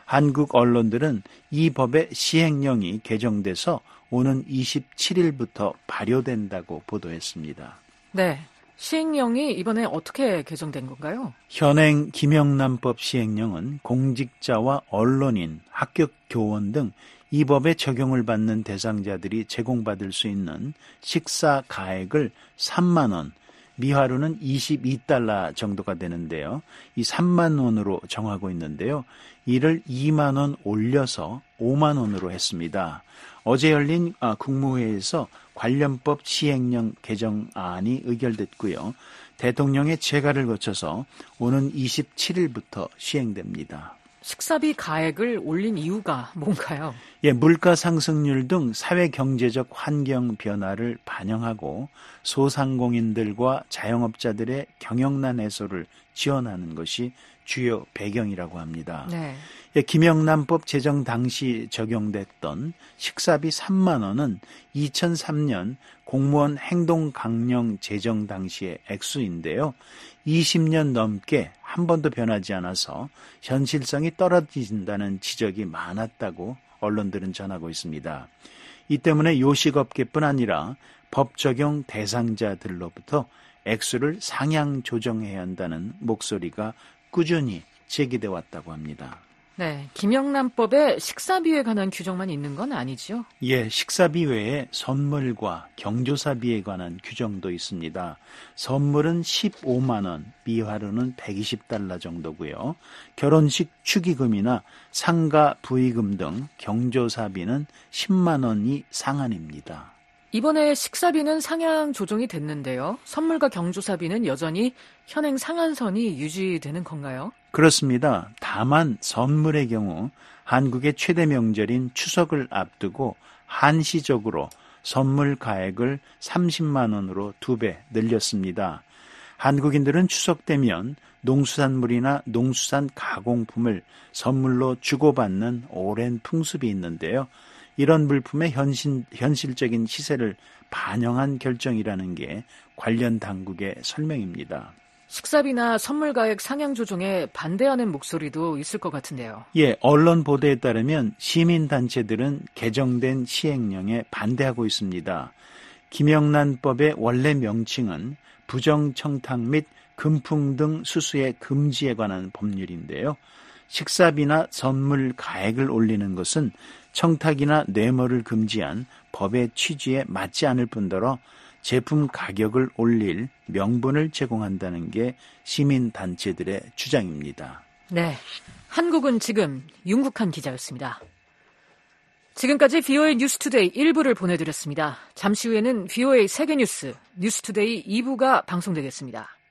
한국 언론들은 이 법의 시행령이 개정돼서 오는 이십칠 일부터 발효된다고 보도했습니다. 네, 시행령이 이번에 어떻게 개정된 건가요? 현행 김영란법 시행령은 공직자와 언론인, 학교 교원 등 이 법의 적용을 받는 대상자들이 제공받을 수 있는 식사 가액을 삼만 원, 미화로는 이십이 달러 정도가 되는데요. 이 삼만 원으로 정하고 있는데요. 이를 이만 원 올려서 오만 원으로 했습니다. 어제 열린 국무회의에서 관련법 시행령 개정안이 의결됐고요. 대통령의 재가를 거쳐서 오는 이십칠 일부터 시행됩니다. 식사비 가액을 올린 이유가 뭔가요? 예, 물가 상승률 등 사회 경제적 환경 변화를 반영하고 소상공인들과 자영업자들의 경영난 해소를 지원하는 것이 주요 배경이라고 합니다. 네. 예, 김영란법 제정 당시 적용됐던 식사비 삼만 원은 이천삼 년 공무원 행동강령 제정 당시의 액수인데요. 이십 년 넘게 한 번도 변하지 않아서 현실성이 떨어진다는 지적이 많았다고 언론들은 전하고 있습니다. 이 때문에 요식업계뿐 아니라 법 적용 대상자들로부터 액수를 상향 조정해야 한다는 목소리가 꾸준히 제기돼 왔다고 합니다. 네, 김영란법에 식사비에 관한 규정만 있는 건 아니죠? 예, 식사비 외에 선물과 경조사비에 관한 규정도 있습니다. 선물은 십오만 원, 미화로는 백이십 달러 정도고요. 결혼식 축의금이나 상가 부의금 등 경조사비는 십만 원이 상한입니다. 이번에 식사비는 상향 조정이 됐는데요. 선물과 경조사비는 여전히 현행 상한선이 유지되는 건가요? 그렇습니다. 다만 선물의 경우 한국의 최대 명절인 추석을 앞두고 한시적으로 선물 가액을 삼십만 원으로 두 배 늘렸습니다. 한국인들은 추석 되면 농수산물이나 농수산 가공품을 선물로 주고받는 오랜 풍습이 있는데요. 이런 물품의 현실, 현실적인 시세를 반영한 결정이라는 게 관련 당국의 설명입니다. 식사비나 선물 가액 상향 조정에 반대하는 목소리도 있을 것 같은데요. 예, 언론 보도에 따르면 시민단체들은 개정된 시행령에 반대하고 있습니다. 김영란법의 원래 명칭은 부정청탁 및 금품 등 수수의 금지에 관한 법률인데요. 식사비나 선물 가액을 올리는 것은 청탁이나 뇌물을 금지한 법의 취지에 맞지 않을 뿐더러 제품 가격을 올릴 명분을 제공한다는 게 시민단체들의 주장입니다. 네, 한국은 지금 윤국한 기자였습니다. 지금까지 브이오에이 뉴스투데이 일 부를 보내드렸습니다. 잠시 후에는 브이오에이 세계뉴스 뉴스투데이 이 부가 방송되겠습니다.